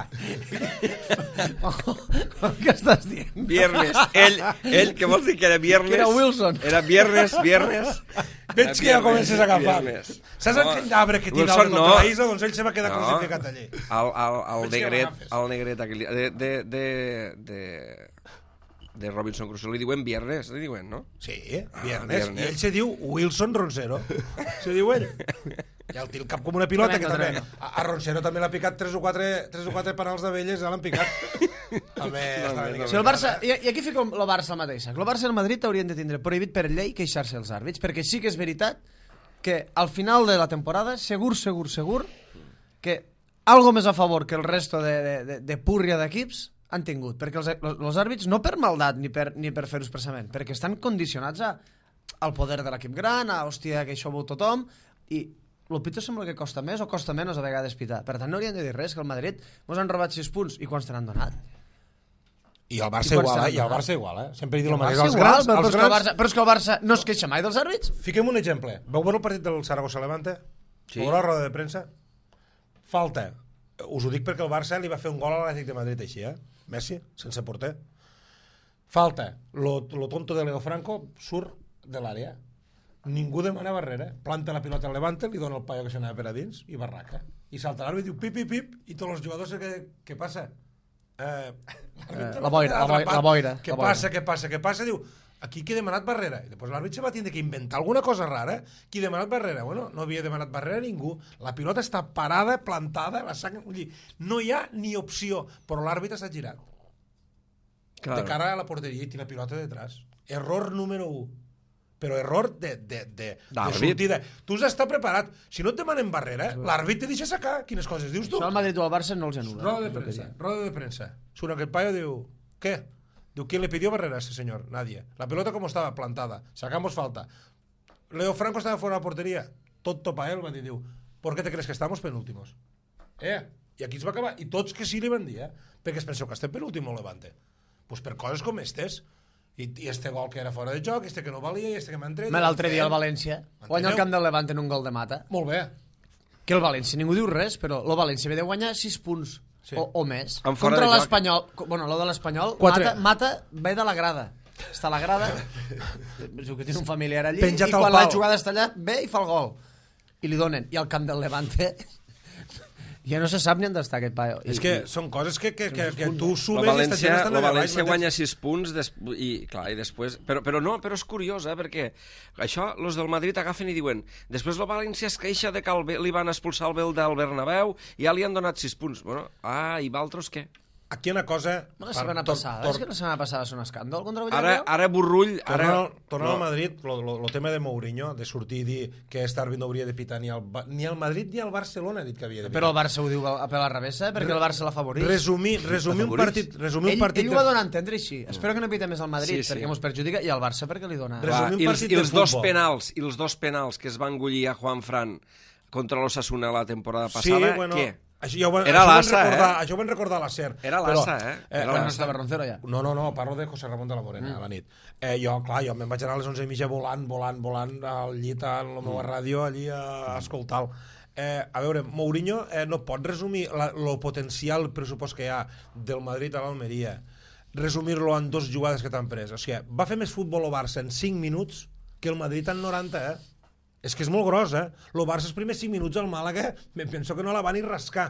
Què estàs dient? Viernes. Ell, ell, què vols dir que era viernes? Que era Wilson. Era viernes, viernes. Veig Era que ja viernes, comences a agafar. viernes. Saps No, aquell arbre que tira Wilson al no. no. tota la isla? Doncs ell se va quedar No. crucificat allí. El, el, el Veig que negret, l'agafes. el negret aquell, de, de, de, de, de Robinson Crusoe, li diuen viernes, li diuen, no? Sí, viernes. viernes. I ell se diu Wilson Roncero. Se diu ell. I el té el cap com una pilota, que Tremendo, també... A, a Roncero també l'ha picat tres o quatre, tres o quatre penals d'abelles, ja l'han picat. També està una mica Si el més Barça, tard, i, i aquí fico el Barça mateixa. El Barça i el Madrid haurien de tindre prohibit per llei queixar-se els àrbits, perquè sí que és veritat que al final de la temporada, segur, segur, segur, que algo més a favor que el resto de, de, de, de púrria d'equips han tingut, perquè els, els àrbits, no per maldat ni per, ni per fer-ho expressament, perquè estan condicionats a, al poder de l'equip gran, a hòstia, que això ho veu tothom, i el pito sembla que costa més o costa menys a vegades pitar. Per tant, no haurien de dir res, que el Madrid mos han robat sis punts, i quants te n'han donat? I el Barça I quan igual, s'ha eh? I el donat? Barça igual, eh? Sempre he dit el El mateix. Barça Els igual, grans, però, els és que el grans... Barça, però és que el Barça no es queixa mai dels àrbits. Fiquem un exemple. Vau veure el partit del Saragossa-Levante? Sí. Vau veure la roda de premsa? Falta. Us ho dic perquè el Barça li va fer un gol a l'Atlètic de Madrid així, eh? Messi, sense porter. Falta. Lo, lo tonto de Leo Franco surt de l'àrea. Ningú demana barrera. Planta la pilota al Levante, li dona el paio que s'anava per a dins i barraca. I salta l'àrbit i diu pip, pip, pip, i tots els jugadors què, què passa? Eh, Eh, la boira, la boira, la boira, Què la boira. passa, què passa, què passa? Diu, aquí qui ha demanat barrera? I després l'àrbit se va tindre que inventar alguna cosa rara. Qui ha demanat barrera? Bueno, no havia demanat barrera ningú. La pilota està parada, plantada, la sang... Vull dir, no hi ha ni opció, però l'àrbit està girat. Claro. De cara a la porteria i té la pilota detrás. Error número u. Però error de, de, de, de D'àrbit. sortida. Tu has d'estar preparat. Si no et demanen barrera, l'àrbit te deixa sacar. Quines coses dius tu? Això al Madrid o al Barça no els anul·la. Roda de prensa, roda de prensa. Surt aquest paio diu, ¿qué? Diu, ¿quién le pidió barrera a ese señor? Nadie. La pelota como estaba plantada. Sacamos falta. Leo Franco estaba fuera de la portería. Tonto pa él, va dir, diu, ¿por qué te crees que estamos penúltimos? Eh? I aquí es va acabar. I tots que sí li van dir, eh? Perquè es penseu que estem penúltim o Levante. Pues per coses com estes. I, i este gol que era fora de joc, este que no valia, i este que m'ha entret... Me l'altre dia el València guanya el Enteneu? camp del Levante en un gol de mata. Molt bé. Que el València, ningú diu res, però el València ve de guanyar sis punts Sí. o, o més. En fora Contra de joc. l'Espanyol, bueno, lo de l'Espanyol, Quatre. mata, mata ve de la grada. Està a la grada, diu que té un familiar allí, Penjat i al quan la pal. jugada està allà, ve i fa el gol. I li donen. I al camp del Levante ja no se sap ni on està aquest paio. I, És que són coses que, que, que, que tu La sumes i esta València, gent està la allà València baix, guanya sis punts des, i, clar, i després... Però, però no, però és curiós, eh, perquè això, los del Madrid agafen i diuen després la València es queixa de que el, Be- li van expulsar el Bel del Bernabéu i ja li han donat sis punts. Bueno, ah, i valtros què? aquí una cosa... La setmana tor- passada, tor- és que la setmana passada va ser un escàndol contra el Ara, Villarreal. ara Burrull... Ara... Tornant, tornant no. al Madrid, el tema de Mourinho, de sortir i dir que este àrbit no hauria de pitar ni al, Ba- ni al Madrid ni al Barcelona, ha dit que havia de pitar. Però el Barça ho diu a la revessa, perquè el Barça l'ha favorit. Resumir, resumir un L'afavorís. partit... Resumir Ell, un partit ell ho va donar a entendre així. Espero que no pita més al Madrid, Sí, sí. perquè mos perjudica, i al Barça perquè li dona... Res- Va, resumir un i els, partit i de els dos futbol. penals i els dos penals que es van engullir a Juan Fran contra l'Osasuna la temporada Sí, passada, bueno, què? Això, ja ho, van- Era això ho van l'Assa, recordar, eh? Això ho van recordar a la SER. Era però, l'Assa, eh? Era Quan no l'Assa. estava Roncero ja. No, no, no, parlo de José Ramón de la Morena, mm. a la nit. Eh, jo, clar, jo me'n vaig anar a les onze i mitja volant, volant, volant al llit a la meva ràdio allí a, a escoltar-lo. Eh, a veure, Mourinho eh, no pot resumir la, lo potencial pressupost que hi ha del Madrid a l'Almeria, resumir-lo en dos jugades que t'han pres. O sigui, va fer més futbol o Barça en cinc minuts que el Madrid en noranta, eh? És que és molt gros, eh? El Barça els primers cinc minuts al Màlaga, me penso que no la van ni rascar.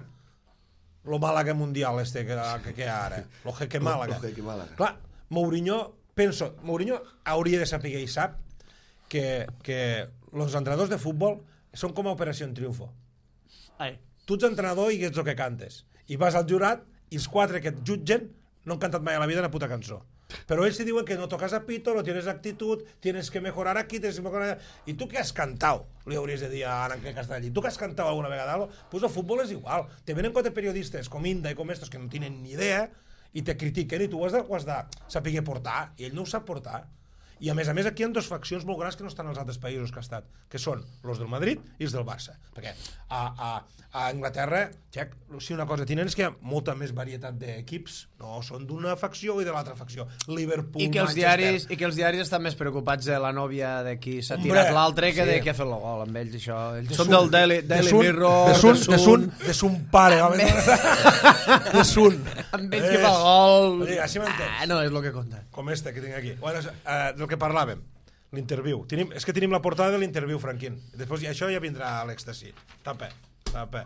Lo Màlaga mundial este que, que, que hi ha ara. Lo Jeque Màlaga. Lo Jeque Màlaga. Clar, Mourinho, penso, Mourinho hauria de saber i sap que, que els entrenadors de futbol són com a Operació Triunfo. Ai. Tu ets entrenador i ets el que cantes. I vas al jurat i els quatre que et jutgen no han cantat mai a la vida una puta cançó. Però ells te diuen que no tocas a pito, no tienes actitud, tienes que mejorar aquí, tienes que mejorar allà. I tu què has cantat? Li hauries de dir a Aran que has allí. Tu què has cantat alguna vegada? Doncs pues el futbol és igual. Te venen quatre periodistes com Inda i com estos que no tenen ni idea i te critiquen i tu ho has de, ho has de saber portar i ell no ho sap portar. I a més a més aquí hi ha dues faccions molt grans que no estan als altres països que ha estat, que són els del Madrid i els del Barça. Perquè a, a, a Anglaterra, xec, si una cosa tenen és que hi ha molta més varietat d'equips, no són d'una facció i de l'altra facció. Liverpool, I que, els Manchester... diaris, I que els diaris estan més preocupats de la nòvia de qui s'ha Hombre, tirat l'altre que sí. de qui ha fet el gol amb ells, això. Ells De són Sun- del Daily, de Daily Sun- Mirror, de Sun, de Sun, de Sun pare, home. De Sun. amb ells que fa el gol... Oye, així m'entens. Ah, no, és el que compta. Com este que tinc aquí. Bueno, eh, del que parlàvem, l'interviu. Tenim, és que tenim la portada de l'interviu, Franquín. Després i això ja vindrà a l'èxtasi. Tapa, tapa.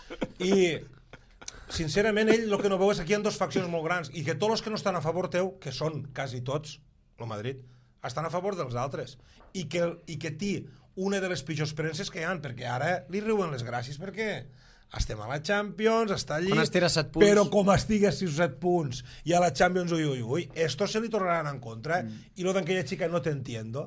I, sincerament, ell el que no veu és que aquí hi ha dos faccions molt grans i que tots els que no estan a favor teu, que són quasi tots, el Madrid, estan a favor dels altres. I que, i que té una de les pitjors experiències que hi ha, perquè ara li riuen les gràcies perquè estem a la Champions, està allí... Quan es tira set punts. Però com estigues sis o set punts i a la Champions, ui, ui, ui, esto se li tornaran en contra. Mm. I lo d'aquella xica no te entiendo.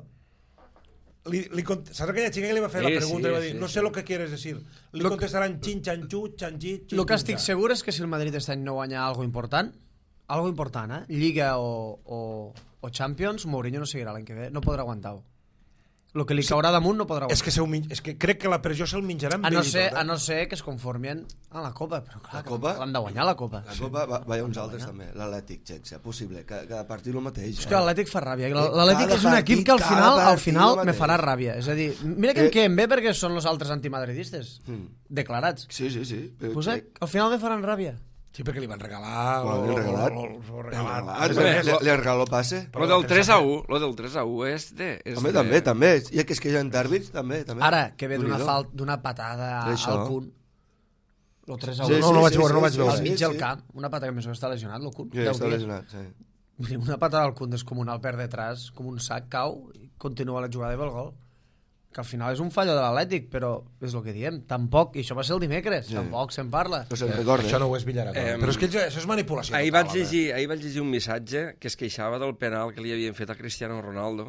Li, li, cont- saps aquella xica que li va fer Sí, la pregunta i sí, va dir, sí, no sí. sé lo que quieres decir. Li Lo- contestaran xin, xan, xu, xan, xi, xin, El que xin, estic xan. segur és que si el Madrid aquest any no guanya algo important, algo important, eh? Lliga o, o, o Champions, Mourinho no seguirà l'any que ve, no podrà aguantar-ho. El que li caurà damunt no podrà És aguantar. que, seu, min- és que crec que la pressió se'l menjarà amb A no, ell i ser, tot, eh? a no ser que es conformien a la Copa, però clar, La Copa? l'han de guanyar la Copa. La Copa va, va hi ha uns altres també, l'Atlètic, xec, és possible, cada, cada partit el mateix. És que l'Atlètic fa ràbia. Eh, L'Atlètic cada és un equip que al partit, final cada al final partit me el farà mateix. ràbia. És a dir, mira que em Eh, queden bé perquè són els altres antimadridistes, Mm. declarats. Sí, sí, sí. Però, Pues, eh, al final me faran ràbia. Sí, perquè li van regalar... Bueno, li han regalat. Lo, lo, lo, lo li han regalat. regalat. Home, Li- lo- li han regalat passe. Lo del tres a u, lo del tres a u és de... És Home, de... també, també. I que és que hi ha àrbits, també, també. Ara, que ve d'una Déu-n'hi-do. fal- d'una patada Això. al Kun. Lo tres a Sí, u. No, no vaig sí, veure, no sí, vaig sí, veure. Al sí, mig sí. del camp. Una patada que més que està lesionat, lo Kun. Sí, Deu està dies. lesionat, sí. Mira, una patada al Kun descomunal per detrás, com un sac, cau, i continua la jugada i ve el gol. Que al final és un fallo de l'Atlètic, però és el que diem, tampoc, i això va ser el dimecres, Sí. tampoc se'n parla. No se'n recorda. Això no ho és Villarreal. Eh, però és que això és manipulació. Ahir total, vaig, home. llegir, ahir vaig llegir un missatge que es queixava del penal que li havien fet a Cristiano Ronaldo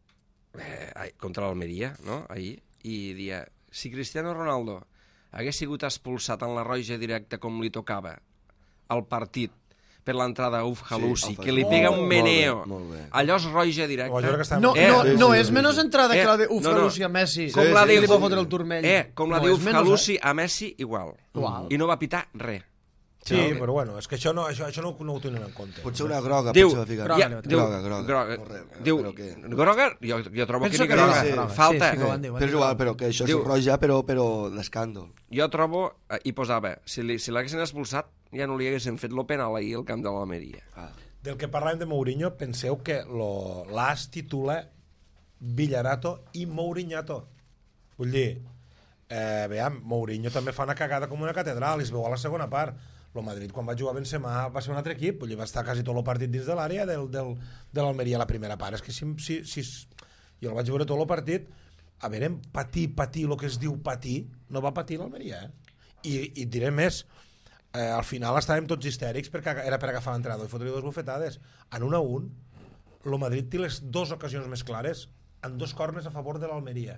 eh, ai, contra l'Almeria, no?, ahir, i dia, si Cristiano Ronaldo hagués sigut expulsat en la roja directa com li tocava al partit per l'entrada a Uf Halussi, Sí, el que li fa- pega molt un bé, meneo, molt bé. allò és roja Ho vaig veure directa. que estava- No, Eh, no, sí, no sí, és sí, menys sí. entrada que Eh, la de Uf no, no. Halussi a Messi. Com Sí, la sí, de que li sí, va sí. fotre el turmell. Eh, com la No, de és Uf menys, Halussi a Messi, igual. Igual. I no va pitar res. Sí, però bueno, és que això no, això, això no, no ho tenen en compte. Potser una groga, Diu, potser va ficar. Groga, ja, li diu, Groga, groga. groga, Correcte, diu, però què? groga, jo, jo trobo Penso que ni que groga, groga, sí. groga. falta. Sí, sí que ho van dir, ho van Però és dir. igual, però que això és Diu- roja, però, però d'escàndol. Jo trobo, eh, hi posava, si li- si l'haguessin expulsat, ja no li haguessin fet lo penal ahir al camp de l'Almeria. Ah. Del que parlàvem de Mourinho, penseu que lo- l'As titula Villarato i Mourinhato. Vull dir, eh, veiem, Mourinho també fa una cagada com una catedral i es veu a la segona part. El Madrid, quan va jugar a Benzema, va ser un altre equip, vull dir, va estar quasi tot el partit dins de l'àrea del, del, de l'Almeria a la primera part. És que si, si, si, jo el vaig veure tot el partit, a veure, patir, patir, el que es diu patir, no va patir l'Almeria, eh? I, i et diré més, eh, al final estàvem tots histèrics perquè era per agafar l'entrenador i fotre-li dos bufetades. En un a un, el Madrid té les dues ocasions més clares en dos corners a favor de l'Almeria.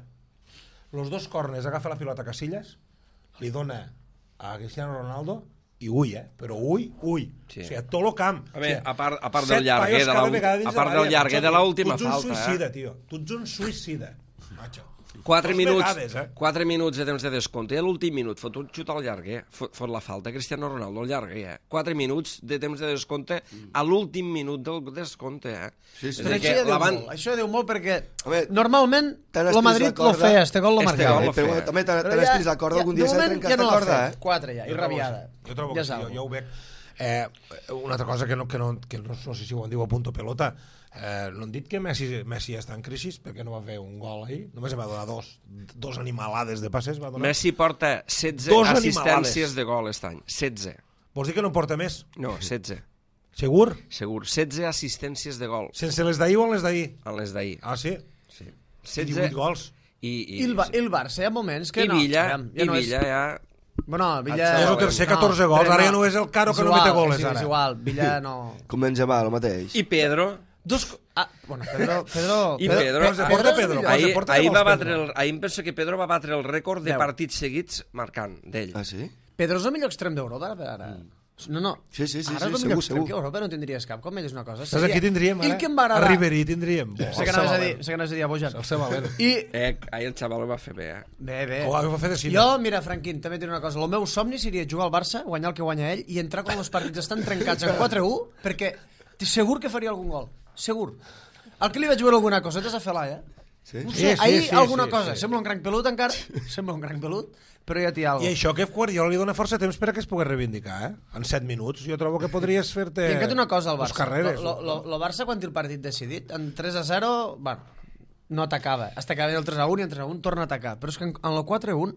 Los dos corners agafa la pilota a Casillas, li dona a Cristiano Ronaldo i ui, eh? Però ui, ui. Sí. O sigui, a tot el camp. A, veure, o sigui, a part, a part set del llarguer paios de cada la, vegada dins a part de del l'àrea, llarguer macho, de l'última tu ets un falta, suïcida, eh? tio. Tu ets un suïcida, macho. Quatre Dos minuts, vegades, eh? quatre minuts de temps de descompte, i a l'últim minut fot un xut al llarguer, fot, fot la falta Cristiano Ronaldo al llarguer, eh? Quatre minuts de temps de descompte a l'últim minut del descompte, eh? Sí, sí. Però És això que ja diu l'avant- molt, això ja diu molt perquè Home, normalment t'han el estès Madrid la lo corda. feia, este gol lo Este marcava. gol lo Però feia. també t'han Però t'han estès la corda, algun dia de s'ha moment trencat ja no la l'ha corda, fet. eh? Quatre ja, Jo trobo irrabiada. que sí, Jo trobo Ja que sí, és jo, algo. jo ho veig. Eh, una altra cosa que, no, que, no, que no, no sé si ho en diu a punto pelota, eh, no han dit que Messi, Messi està en crisi perquè no va fer un gol ahir, només va donar dos, dos animalades de passes, va donar. Messi porta setze Dos assistències animalades. de gol aquest any. setze. Vols dir que no en porta més? No, setze. Segur? Segur. setze assistències de gol Sense les d'ahir o en les d'ahir? a les d'ahir. Ah, sí? Sí. divuit setze gols. i, I el, Ba- el Barça hi ha moments que I no. Villa, sabem, i no és- Villa ja... Bueno, Villa... Ja és el tercer, catorze gols, però ara ja no és el Caro que és no mete igual, goles, és, ara. És igual, Villa no... Com Benzema, el mateix. I Pedro... Dos... Ah, bueno, Pedro... Pedro I Pedro... Pedro se porta és Pedro, millor. Pedro. Ahir, porta ahir, gols, va batre Pedro. el, ahir em penso que Pedro va batre el rècord de Deu. partits seguits marcant d'ell. Ah, sí? Pedro és el millor extrem d'Europa, ara. ara. No, no. Sí, sí, sí, Ara sí, és el segur, millor extrem segur. que Europa no tindries cap. Com ell és una cosa. Saps aquí tindríem, I el ara? que em va A agradar... Ribery tindríem. Sé que anaves a dir, sé que anaves a dir a Bojan. El seu valent. I... Eh, ahir el xaval ho va fer bé, eh? Bé, bé. O va fer de cine. Jo, mira, Franquín, també et diré una cosa. El meu somni seria jugar al Barça, guanyar el que guanya ell, i entrar quan els partits estan trencats en quatre a u, perquè segur que faria algun gol. Segur. El que li vaig veure alguna cosa és a fer-la, eh? Sí? No Sí, sé, sí, ahir sí, alguna sí, cosa. sí. Sembla un gran pelut encara. Sembla un gran pelut, però ja t'hi ha alguna I això que Guardiola li dona força temps per a que es pugui reivindicar, eh? En set minuts. Jo trobo que podries fer-te... I encara té una cosa al dos Barça. carreres. Lo, lo, lo Barça, quan té el partit decidit, en tres a zero, bueno, no atacava. Hasta que ve el tres a un i en tres a un torna a atacar. Però és que en, en el quatre a un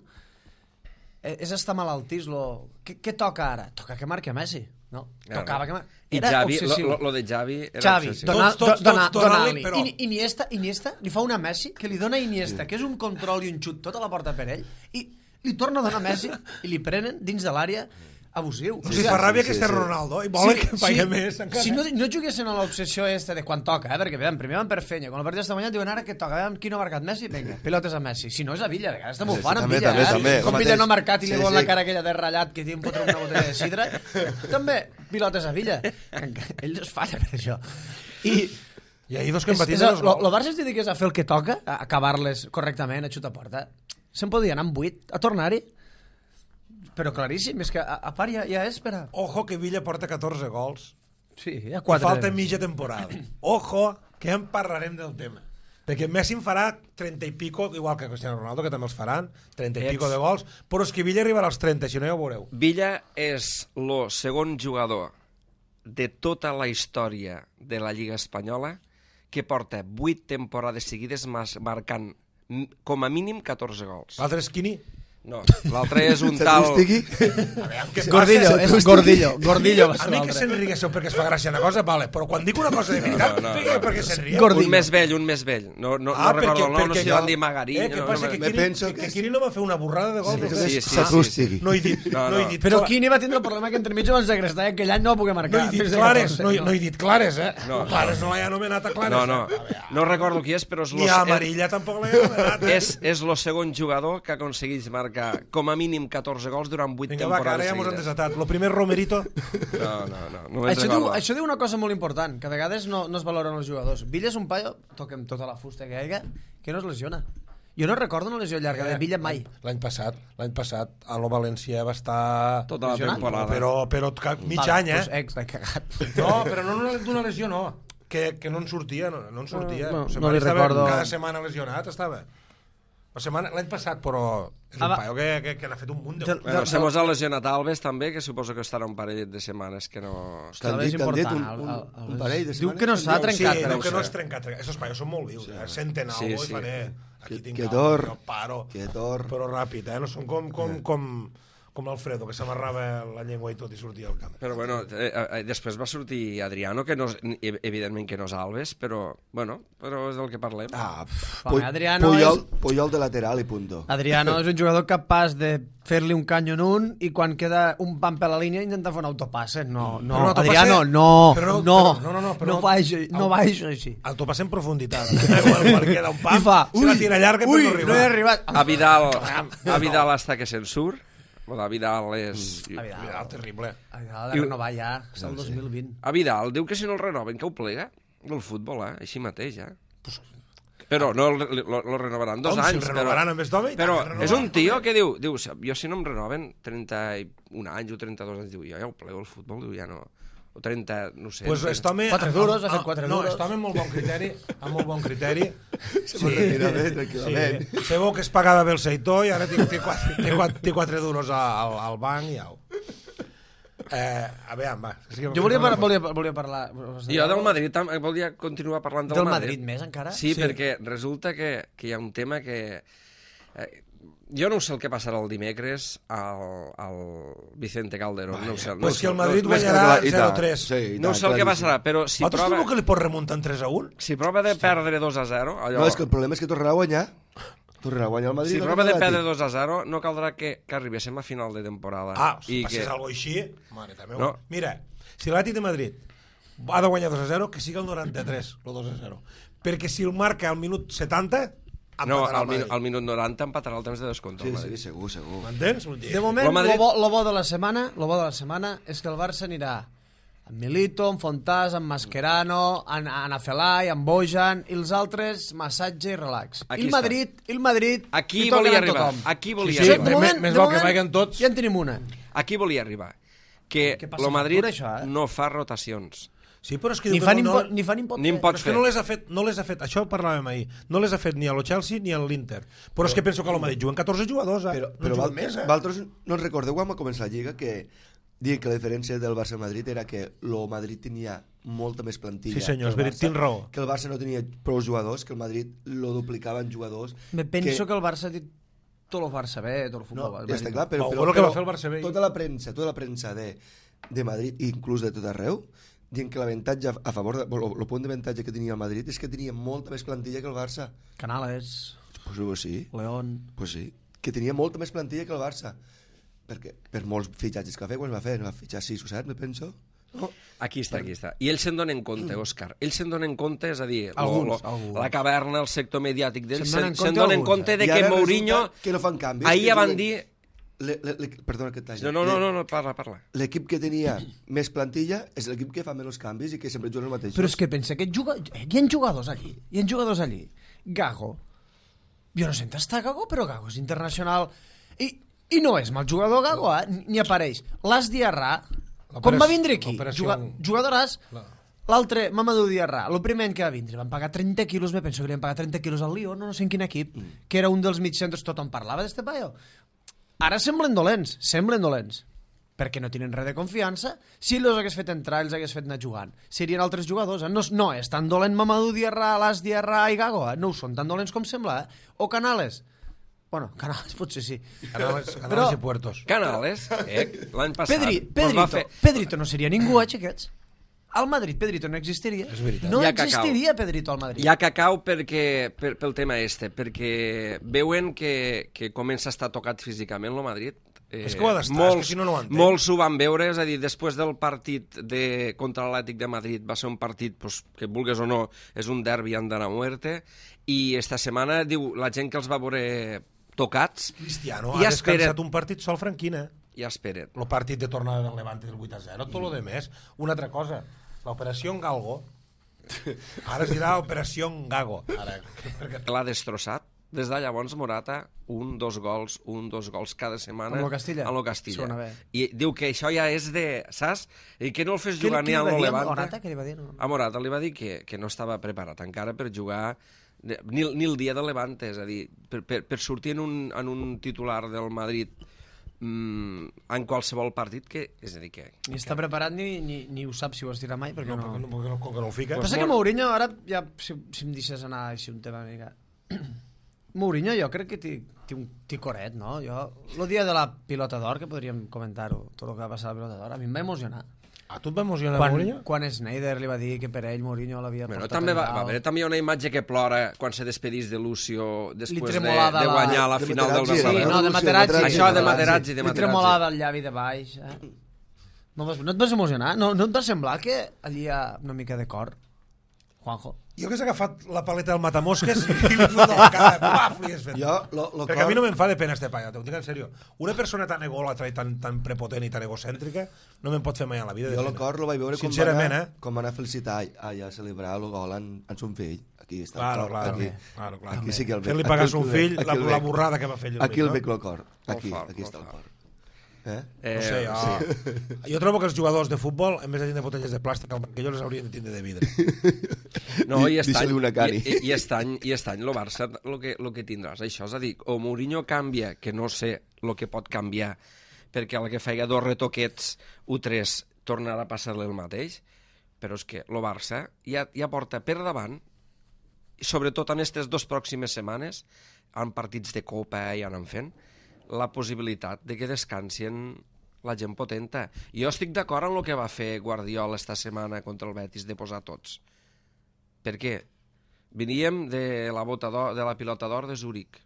eh, és estar malaltís. Lo... Què, què toca ara? Toca que marqui a Messi. No? Tocava que marqui. I Era Xavi, lo, obsessiu. lo, lo de Xavi era Xavi, obsessiu. dona, Tots, tots, dona, tots, donant-li, dona però- I, Iniesta, Iniesta li fa una a Messi que li dona a Iniesta, que és un control i un xut tota la porta per ell, i li torna a donar a Messi i li prenen dins de l'àrea abusiu. O sigui, fa ràbia sí, que sí, està sí. Ronaldo i volen que faci més encara. si no, no juguessin a l'obsessió esta de quan toca, eh? Perquè veiem, primer van per fenya, quan el partit està guanyat diuen ara que toca, veiem qui no ha marcat Messi, vinga, pilotes a Messi. Si no és a Villa, de vegades està Sí, sí, bufant amb també, Villa, també, eh? també, Com el Villa mateix. no ha marcat i li Sí, vol sí. la cara aquella de ratllat que tiene fotre una botella de sidra, també pilotes a Villa. Ell es falla per això. I I ahir dos que és, han patit és, dos el, gols. el Barça es dediqués a fer el que toca, a acabar-les correctament, a xutar a porta. Se'n podia anar amb vuit, a tornar-hi. Però claríssim, és que a, a part ja, ja és per a... Ojo que Villa porta catorze gols. Sí, ja I quatre. falta mitja temporada. Ojo, que ja en parlarem del tema. Perquè Messi en farà trenta i pico, igual que Cristiano Ronaldo, que també els faran, trenta i Ets. pico de gols, però és que Villa arribarà als trenta, si no ja ho veureu. Villa és el segon jugador de tota la història de la Lliga Espanyola que porta vuit temporades seguides mas- marcant m- com a mínim catorze gols. L'altre és Quini. No, l'altre és un tal... Satrústigui? Gordillo, és Gordillo. Gordillo va A ser mi que l'altre. se'n riguéssiu perquè es fa gràcia una cosa, vale, però quan dic una cosa de veritat, No, no, no, no. perquè se'n ria. Gordillo. Un més vell, un més vell. No, no, Ah, no recordo el nom, no sé si jo- van dir Magarí. Eh, què no, passa? no, que me Quini, penso que, que que Quini no va fer una borrada de gols. Sí, o què? sí, sí, Satrústigui. No he dit, No, no, he no. dit Però cla- Quini va tindre el problema que entre mig abans de Cresta, aquell any no va poder no marcar. he dit Fins de clares, catorze, no, he- no he dit clares, eh? No. Clares no l'he anomenat a clares. No, no, eh? no recordo qui és, però és Ni lo- a Amarilla tampoc l'he anomenat. Eh? és, és el segon jugador que aconsegueix marcar com a mínim catorze gols durant vuit Vinga, va, que ara temporades ja mos han seguides. desatat. Lo primer Romerito. No, no, no, no me'n Això diu, recordo. això diu una cosa molt important, que a vegades no, no es valoren els jugadors. Villa és un paio, toquem tota la fusta que hi hagi, que no es lesiona. Jo no recordo una lesió llarga de Villa mai. L'any passat, l'any passat, a lo València va estar... Tota la Lesionat? temporada. Però, però ca- mig Vale, any, eh? Doncs ex, l'he cagat. No, però no no d'una lesió, no. Que, que no en sortia, no, no en sortia. No, no, O sigui, no li estava recordo. Cada setmana lesionat estava. La setmana, l'any passat, però és un Ah, va. paio que, que, que n'ha fet un munt de... Del- Bueno, se mos ha lesionat Alves també, que suposo que estarà un parellet de setmanes que no... T'han Alves dit, t'han dit un, important, un, el- el- un parell de diu setmanes? que no s'ha Sí, trencat, diu però que no no sé. és trencat. Estos paios són molt vius, eh? Senten Sí, algo sí. i fan, eh? Aquí Que- tinc que algo, tor. jo paro. Que tor. Però ràpid, eh? No són com, com, com, com l'Alfredo, que s'amarrava la llengua i tot i sortia al camp. Però bueno, eh, eh, després va sortir Adriano, que no, és- evidentment que no és Alves, però, bueno, però és del que parlem. Ah, Home, Pu- Adriano Puyol, és- Puyol de lateral i punto. Adriano és un jugador capaç de fer-li un canyo en un i quan queda un pam per la línia intenta fer un autopasse. No, no, Però un autopasse- Adriano, no, però no, no- però- no, no, no, però- no va així, no va així. Autopasse en profunditat. quan, quan queda un pam, I fa, si la tira llarga ui, per no arribar. no he arribat. A Vidal, a Vidal està que se'n surt. Bueno, a Vidal és... A Vidal, Vidal, terrible. a Vidal ha de renovar ja, és el dos mil vint. A Vidal diu que si no el renoven, que ho plega del futbol, eh? Així mateix, eh? Però no el, lo, lo renovaran dos Com, si el anys. renovaran però, amb més d'home, i tant però que el renovaran, és un tio home. que diu, diu, jo si no em renoven trenta i un anys o trenta-dos anys, diu, jo ja ho plego el futbol, diu, ja no... O trenta, no sé... Pues este home... Quatre duros, ha fet quatre no, duros. este home amb molt bon criteri, amb molt bon criteri. Se pot retirar bé, tranquil·lament. Sí. Sé bo que es pagava bé el Seitó i ara té, té, quatre, té, quatre, té quatre duros al, al banc i au. Eh, a veure, va. És que- Jo volia, par volia, volia parlar... Jo del Madrid, tam- volia continuar parlant del, Del Madrid més, encara? Sí, Sí. sí, perquè resulta que, que hi ha un tema que... Eh, jo no sé el que passarà el dimecres al, al Vicente Calderón. No ho sé, no Pues ho que sé, el Madrid no, Més que guanyarà clar, i zero tant. tres. Sí, i no tant, sé el que claríssim. passarà, però si Vosaltres prova, trobo que li pot remuntar en tres a un? si prova de perdre dos a zero... Allò, No, és que el problema és que tornarà a guanyar. Tornarà a guanyar el Madrid. si no prova de tornarà a perdre dir. dos a zero, no caldrà que, que arribéssim a final de temporada. Ah, si I passés que... alguna així... Mare, també. No. Mira, si l'Atlètic de Madrid ha de guanyar dos a zero, que siga el noranta-tres, el dos a zero. Perquè si el marca al minut setanta, No, empatarà al, el minu Madrid. al minut noranta empatarà el temps de descompte. Sí, el sí, Madrid. segur, segur. M'entens? Vull dir, De moment, Lo lo, Madrid- bo, lo bo de la setmana, lo bo de la setmana és que el Barça anirà amb Milito, amb Fontàs, amb Mascherano, amb Ana Felai, amb Bojan, i els altres, massatge i relax. Aquí I el està. Madrid, i el Madrid... Aquí li toquen volia a arribar. tothom. Aquí volia Sí, sí, De arribar. me- moment, més de val que moment, vagin tots. Ja en tenim una. Aquí volia arribar. Que Què passa, el Madrid factura, això, eh? no fa rotacions. Sí, però és que... Ni diu fan que ni, no, pot, ni fan ni pot Ni en fer. pot Però és que no les ha fet, no les ha fet, això ho parlàvem ahir, no les ha fet ni a lo Chelsea ni a l'Inter. Però és que penso que a lo Madrid juguen catorze jugadors, eh? Però, no però juguen val, més, eh? Valtros, no ens recordeu quan va començar la Lliga que diuen que la diferència del Barça al Madrid era que el Madrid tenia molta més plantilla. Sí, senyor, que el és veritat, Barça, tens raó. Que el Barça no tenia prou jugadors, que el Madrid lo duplicava en jugadors. Me penso que, el Barça ha dit tot el Barça bé, tot el futbol. No, va ja dir- està clar, però, Bueno, però, el que però va fer el Barça bé. tota la premsa, tota la premsa de, de Madrid, i inclús de tot arreu, dient que l'avantatge a favor, de, el punt d'avantatge que tenia el Madrid és que tenia molta més plantilla que el Barça. Canales, Pues, pues sí, León... pues sí, que tenia molta més plantilla que el Barça. Perquè per molts fitxatges que va fer, quan va fer? No va fitxar sis o set, me penso. No? Aquí està, aquí està. I ells se'n donen compte, Òscar. Ells se'n donen compte, és a dir, lo, Alguns, lo, alguns. la caverna, el sector mediàtic d'ells, Se'n donen se'n compte se donen alguns, compte eh? de I que ara Mourinho... resulta que no fan canvis. Ahir que ja van juguen- dir... Le, le, le, perdona que et talli. No, no, no, no, no, parla, parla. L'equip que tenia més plantilla és l'equip que fa menys canvis i que sempre juga el mateix. Però és que pensa que juga... hi ha jugadors allí, hi ha jugadors allí. Gago. Jo no sé on està Gago, però Gago és internacional. I, i no és mal jugador Gago, eh? Ni apareix. L'As Diarra, com va vindre aquí? l'operació- Juga, jugadoràs. La- L'altre, Mamadou Diarra, el primer any que va vindre, van pagar trenta quilos, me penso que li van pagar trenta quilos al Lyon, no, no sé en quin equip, mm. que era un dels mitjans, tothom parlava d'este paio. Ara semblen dolents, semblen dolents, perquè no tenen res de confiança. Si els hagués fet entrar, els hagués fet anar jugant. Serien altres jugadors, eh? No, no és tan dolent Mamadou Diarra, Las Diarra i Gago, eh? No ho són tan dolents com sembla, eh? O Canales. Bueno, Canales potser sí. Canales, Canales Però- i Puertos. Canales, eh? L'any passat... Pedri, doncs Pedrito, va fer... Pedrito no seria ningú, eh, xiquets? Al Madrid Pedrito no existiria. És veritat. No Hi ha cacau. existiria Pedrito al Madrid. Hi ha cacau perquè, per, pel tema este, perquè veuen que, que comença a estar tocat físicament el Madrid. Eh, És que ho ha d'estar, és molts, que si no, no ho entenc. Molts ho van veure, és a dir, després del partit de, contra l'Atlètic de Madrid va ser un partit, pues, que vulgues o no, és un derbi andana muerte, i esta setmana diu la gent que els va veure tocats, Cristiano ja ha descansat esperen, un partit sol franquina. ja esperen. El partit de tornada del Levante del vuit a zero, tot lo de més. Una altra cosa, l'operació Galgo, ara es dirà operació Gago. Ara, perquè... L'ha destrossat. Des de llavors, Morata, un, dos gols, un, dos gols cada setmana. Amb lo Castilla? Amb lo Castilla. Sona bé. I diu que això ja és de... Saps? I que no el fes Què, jugar què ni li al va dir a Levante. Morata? Què li va dir? No. A Morata li va dir que, que no estava preparat encara per jugar de- ni, ni el dia del Levante, és a dir, per, per, per sortir en un, en un titular del Madrid mm, en qualsevol partit, que, és a dir, que... Ni està preparat ni, ni, ni ho sap si ho estirà mai, perquè No, no... perquè no, perquè no, com que no el fica. Passa que Mourinho ara, ja, si, si em deixes anar així un tema una mica... Mourinho jo crec que té, té un ticoret, no? Jo, el dia de la pilota d'or, que podríem comentar-ho, tot el que va passar a la pilota d'or, a mi em va emocionar. A tu et va emocionar Quan, Mourinho? quan Snyder li va dir que per ell Mourinho l'havia Bueno, portat també va, en va dalt. haver també una imatge que plora quan se despedís de Lucio després de, tremolava de la- guanyar la de final del Materazzi, Sí, Bernabéu. no, de Materazzi. Això de Materazzi, de Li Materazzi. tremolava el llavi de baix. Eh? No, vas, no et vas emocionar? No, no et va semblar que allí hi ha una mica de cor? Juanjo. Jo que has agafat la paleta del matamosques i li fot a la cara. Paf, li has fet. Jo, lo, lo Perquè a mi no me'n fa de pena este paio, t'ho dic en sèrio. Una persona tan egòlatra i tan, tan prepotent i tan egocèntrica no me'n pot fer mai a la vida. de Jo el pena. cor lo vaig veure com va, Sincerament, anar, eh? com va anar a felicitar i a celebrar el gol en, en son fill. Aquí està Claro, el cor. claro, aquí, claro, claro. aquí sí que el veig. Fer-li Aquí pagar a el son veig, fill aquí la, el la veig. borrada que va fer ell. Aquí el no? veig el cor. Aquí, fort, aquí molt està el fort. cor. Eh? Eh, No sé, jo, jo trobo que els jugadors de futbol, en vez de tindre botelles de plàstic, al banquillo les haurien de tindre de vidre. No, i aquest any, Deixa-li una cani. i, i, aquest any, i aquest any el Barça el que, el que tindràs, això és a dir, o Mourinho canvia, que no sé el que pot canviar, perquè el que feia dos retoquets u tres tornarà a passar-li el mateix, però és que el Barça ja, ja porta per davant, i sobretot en aquestes dues pròximes setmanes, en partits de Copa i anant fent, la possibilitat de que descansien la gent potenta. I jo estic d'acord amb el que va fer Guardiola esta setmana contra el Betis, de posar tots. Per què? Veníem de la, bota d'or, de la pilota d'or de Zúrich.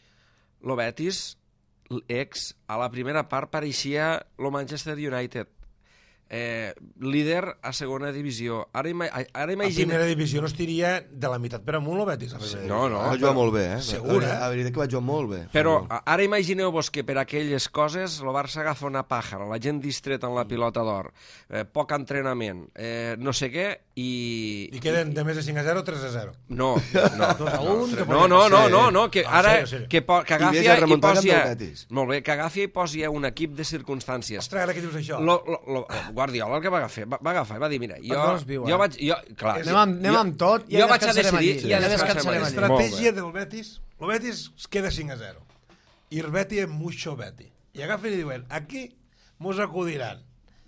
El Betis, ex, a la primera part pareixia el Manchester United. Eh, líder a segona divisió. Ara, ima ara A imagina... primera divisió no estiria de la meitat per amunt el Betis. A primera No, no. Va jugar molt bé, eh? Segur, eh? La veritat que va jugar molt bé. Però Molt bé. a- ara imagineu-vos que per aquelles coses el Barça agafa una pàjara, la gent distreta en la pilota d'or, eh, poc entrenament, eh, no sé què, i... I queden de més de cinc a zero, tres a zero. No, no, dos a no, un, que no, podria no, no, ser. no, no, que No, ara en sèrio, en sèrio. que, po, que I agafi més a i remuntar posi... amb el Betis. Molt bé, que agafi i posi un equip de circumstàncies. Ostres, ara que dius això. Lo, lo, lo, Guardiola el que va agafar, va, va agafar i va dir, mira, jo, no els viu, eh? jo vaig... Jo, clar, Anem amb, anem jo, amb tot i jo ja vaig a descansarem decidir... allí. Ja descansarem descansarem allí. allí. L'estratègia del Betis, el Betis es queda cinc a zero. I el Betis és mucho Beti. I agafen i diuen, aquí mos acudiran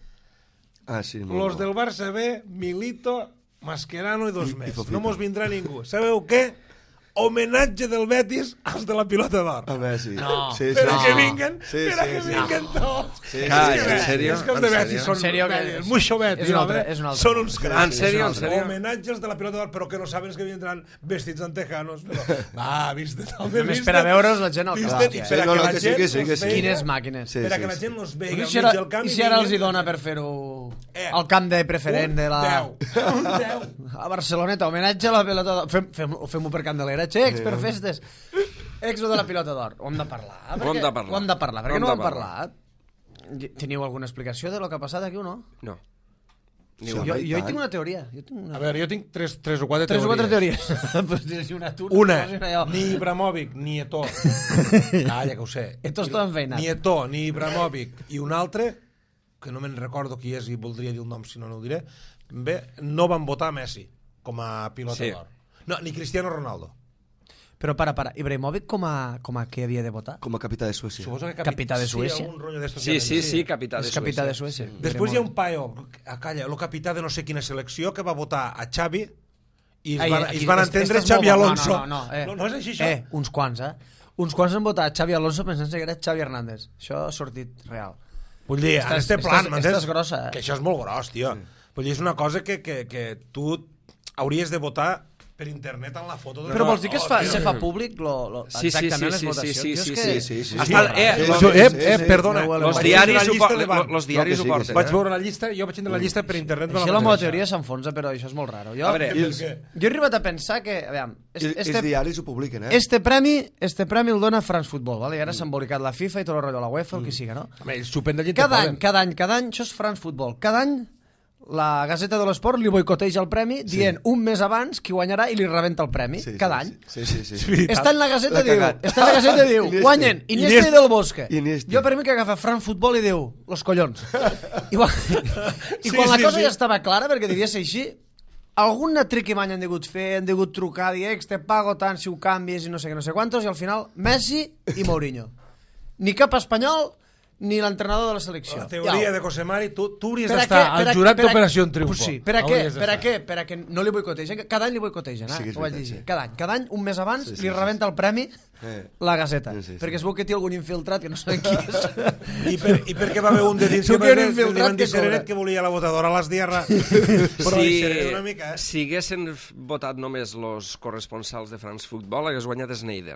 Ah, sí, molt los bo. del Barça B, Milito, Mascherano i dos I- i més. Fofito. No mos vindrà ningú. Sabeu què? Homenatge del Betis als de la pilota d'or. A Messi. No. Sí, sí, Però sí. que vinguen, Sí, però sí, que sí. vinguen tots. Sí, Calla, És que en bé, sèrio? És que els En de sèrio? Betis són... En sèrio que Betis, és- mucho Betis, és un altre- home. és un altre. Són uns cracs. En sèrio, en sèrio? Homenatges de la pilota d'or, però que no saben que vindran vestits en tejanos. Però, va, viste, home, Només per a veure's la gent al viste, camp. i Sí, per a no, que no, la que sí, gent que sí, que els sí. vegi- Quines màquines. Sí, per a sí, que la sí. gent els vegi I al si mig ara, del camp i si ara els hi vinguin- dona per fer-ho Eh, al camp de preferent de la... deu. Un deu. A Barceloneta, homenatge a la pilota d'or. Fem, fem, fem-ho per Candelera, xecs, per festes. Exo de la pilota d'or. Ho hem de parlar. Ho hem perquè- de parlar. Ho hem de parlar. Per Ho què hem no ho hem de parlar. parlat? Teniu alguna explicació de lo que ha passat aquí o no? No. Ni Sí, una. Jo, home, i jo hi tant. tinc una teoria. Jo tinc una... A veure, jo tinc tres, tres o quatre Tres o teories. quatre teories. pues tens una tu. Una, no sé jo. ni Ibrahimovic, ni Eto'o. Calla, que ho sé. Eto'o està enfeinat. Ni Eto'o, ni Ibrahimovic. I un altre, que no me'n recordo qui és i voldria dir el nom, si no, no ho diré, bé, no van votar a Messi com a pilota Sí. d'or. No, ni Cristiano Ronaldo. Però para, para. Ibrahimovic com a, com a què havia de votar? Com a capità de Suècia. Suposo que Capità de Suècia? Sí, algun rotllo d'estos Sí, que sí, han- sí, capità de És capità de Suècia. Suècia. Després hi ha un paio, ah, calla, el capità de no sé quina selecció, que va votar a Xavi i es Ai, van, aquí i es van est- entendre estàs Xavi molt bo. Alonso. No, no, no, eh. no, no és així, això? Eh, uns quants, eh? Uns quants han votat Xavi Alonso pensant que era Xavi Hernández. Això ha sortit real. Vull dir, Estàs- en este plan, estàs- m'entens? estàs grossa, eh? Que això és molt gros, tio. Vull dir, és una cosa que, que, que tu hauries de votar per internet en la foto. De... Però vols dir que es fa, Oh, tio. se fa públic lo, lo, Sí, sí, exactament sí, les sí, votacions? sí, Jo és sí, que- sí, sí, sí. Hasta el- eh, Sí, los- Jo, eh, sí, eh, sí. perdona, No, Los vaig diaris, veure ho, la llista por- de Van. los diaris No, ho que sí, que porten. sí. Vaig eh? veure la llista, jo vaig tindre la llista per internet. me Així la la vaig meva deixar. teoria s'enfonsa, però això és molt raro. Jo, A veure, I el què? jo he arribat a pensar que, a veure, I, els este, diaris ho publiquen, eh? este, premi, este premi el dona France Football, vale? I ara s'ha embolicat la FIFA i tot el rotllo, la UEFA, el que siga, no? Home, ells xupen de llit Cada que any, poden. cada any, cada any, això és France Football. Cada any la Gazeta de l'Esport li boicoteja el premi dient un mes abans qui guanyarà i li rebenta el premi. Sí, cada sí, any. Sí, sí, sí. És sí. veritat. Està en la Gazeta, L'ha diu, cagat. està en la Gazeta, diu, Iniesta. guanyen Iniesta, Iniesta. i Del Bosque. Iniesta. Jo per mi que agafa France Football i diu, los collons. I, quan, i Sí, quan la sí, cosa sí. ja estava clara, perquè devia ser així, algun triquimany han degut fer, han degut trucar, dir, ex, te pago tant si ho canvies i no sé què, no sé quantos, i al final Messi i Mourinho. Ni cap espanyol, ni l'entrenador de la selecció. La teoria ja. de Cosemari, tu, tu hauries Per a d'estar què? Per al a- jurat per a- d'Operació Triunfo. Pues sí, per a què? Hauries Per a d'estar. què? Per a què no li boicotegen? Cada any li boicotegen, eh? Sí que és Ho vaig veritat, dir. sí. Cada any. Cada any, un mes abans, Sí, sí, li sí, rebenta el premi Eh. la Gaceta. Sí, sí, sí. Perquè es veu que té algun infiltrat que no sabem qui és. I, per, I per què va haver un de dins Tu que, que va, eres que li infiltrat van dir que cobra. Serenet que volia la votadora a l'Esdierra? Però si, li Serenet una mica, eh? si haguessin votat només els corresponsals de France Football, hagués guanyat Snyder.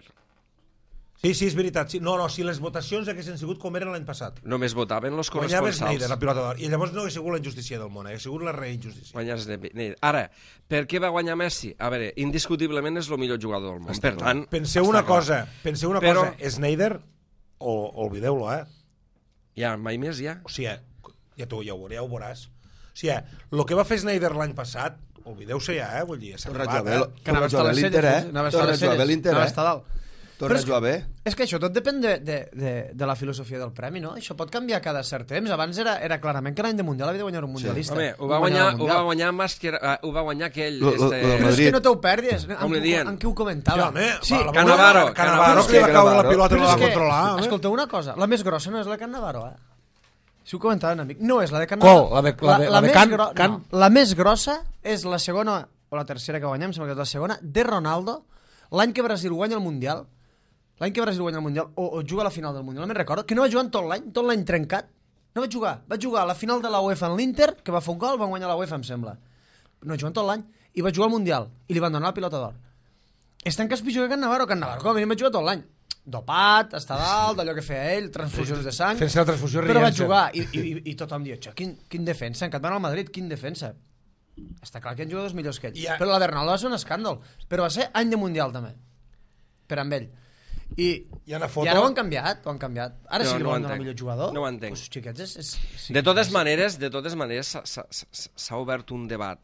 Sí, sí, és veritat. Sí. No, no, si les votacions haguessin sigut com eren l'any passat. Només votaven els Guanyava corresponsals. Snyder, la pilota d'or. I llavors no hauria sigut la injustícia del món, hauria sigut la reinjustícia. Guanyar Snyder. Ara, per què va guanyar Messi? A veure, indiscutiblement és el millor jugador del món. Per tant, Penseu està una clar. cosa, penseu una Però- cosa, Snyder, o, oblideu-lo, eh? Ja, mai més, ja. O sigui, ja, tu, ja, ho, ja ho veuràs. O sigui, el que va fer Snyder l'any passat, oblideu-se ja, eh? Vull dir, s'ha Torna a jugar acabat, bé, eh? Que anava a torna a estar a jugar les bé l'Inter, celles, eh? anava a estar a Torna a les jugar bé celles, l'Inter, anava a eh? estar dalt. Torna Però a és jugar bé. És que això tot depèn de, de, de, de la filosofia del premi, no? Això pot canviar cada cert temps. Abans era, era clarament que l'any de Mundial havia de guanyar un mundialista. Home, ho va Un guanyar, el ho va Mundial. guanyar, Masquer, uh, ho va guanyar aquell... Lo- lo- este... lo de Però és Madrid. que no t'ho perdis. Com Amb li qui- dient? Amb qui ho Sí, comentava. home, Sí, va, la Cannavaro, Cannavaro, Cannavaro, que li va caure la Cannavaro. pilota i no però la és va que, controlar. home. escolteu una cosa, la més grossa no és la Cannavaro, eh? Si ho comentaven, amic. No és la de Cannavaro. Qual? La de- la de- la de més Can- gro- Can? No, la més grossa és la segona, o la tercera que guanyem, sembla que és la segona, de Ronaldo, l'any que Brasil guanya el Mundial, l'any que Brasil guanya el Mundial, o, o juga a la final del Mundial, no me'n recordo, que no va jugar en tot l'any, tot l'any trencat. No va jugar. Va jugar a la final de la UEFA en l'Inter, que va fer un gol, van guanyar la UEFA, em sembla. No va jugar en tot l'any. I va jugar al Mundial, i li van donar la pilota d'or. És tant que és pitjor que Cannavaro. Cannavaro, com a mínim va jugar tot l'any. Dopat, està dalt, allò que feia ell, transfusions de sang... Fent-se la transfusió Però va rient-se. jugar, i, i, i tothom diu, "Això, quin, quin defensa, en què et van al Madrid, quin defensa." Està clar que hi ha jugadors millors que ell. Ja. Però la de Ronaldo va ser un escàndol. Però va ser any de Mundial, també. Per amb ell. I, Hi ha una foto- I ara ho han canviat, ho han canviat. Ara No, sí que no no ho van donar entenc. millor jugador. No ho entenc. Pues, xiquets, és, és, sí, De totes maneres, de totes maneres, s'ha- s'ha s'ha obert un debat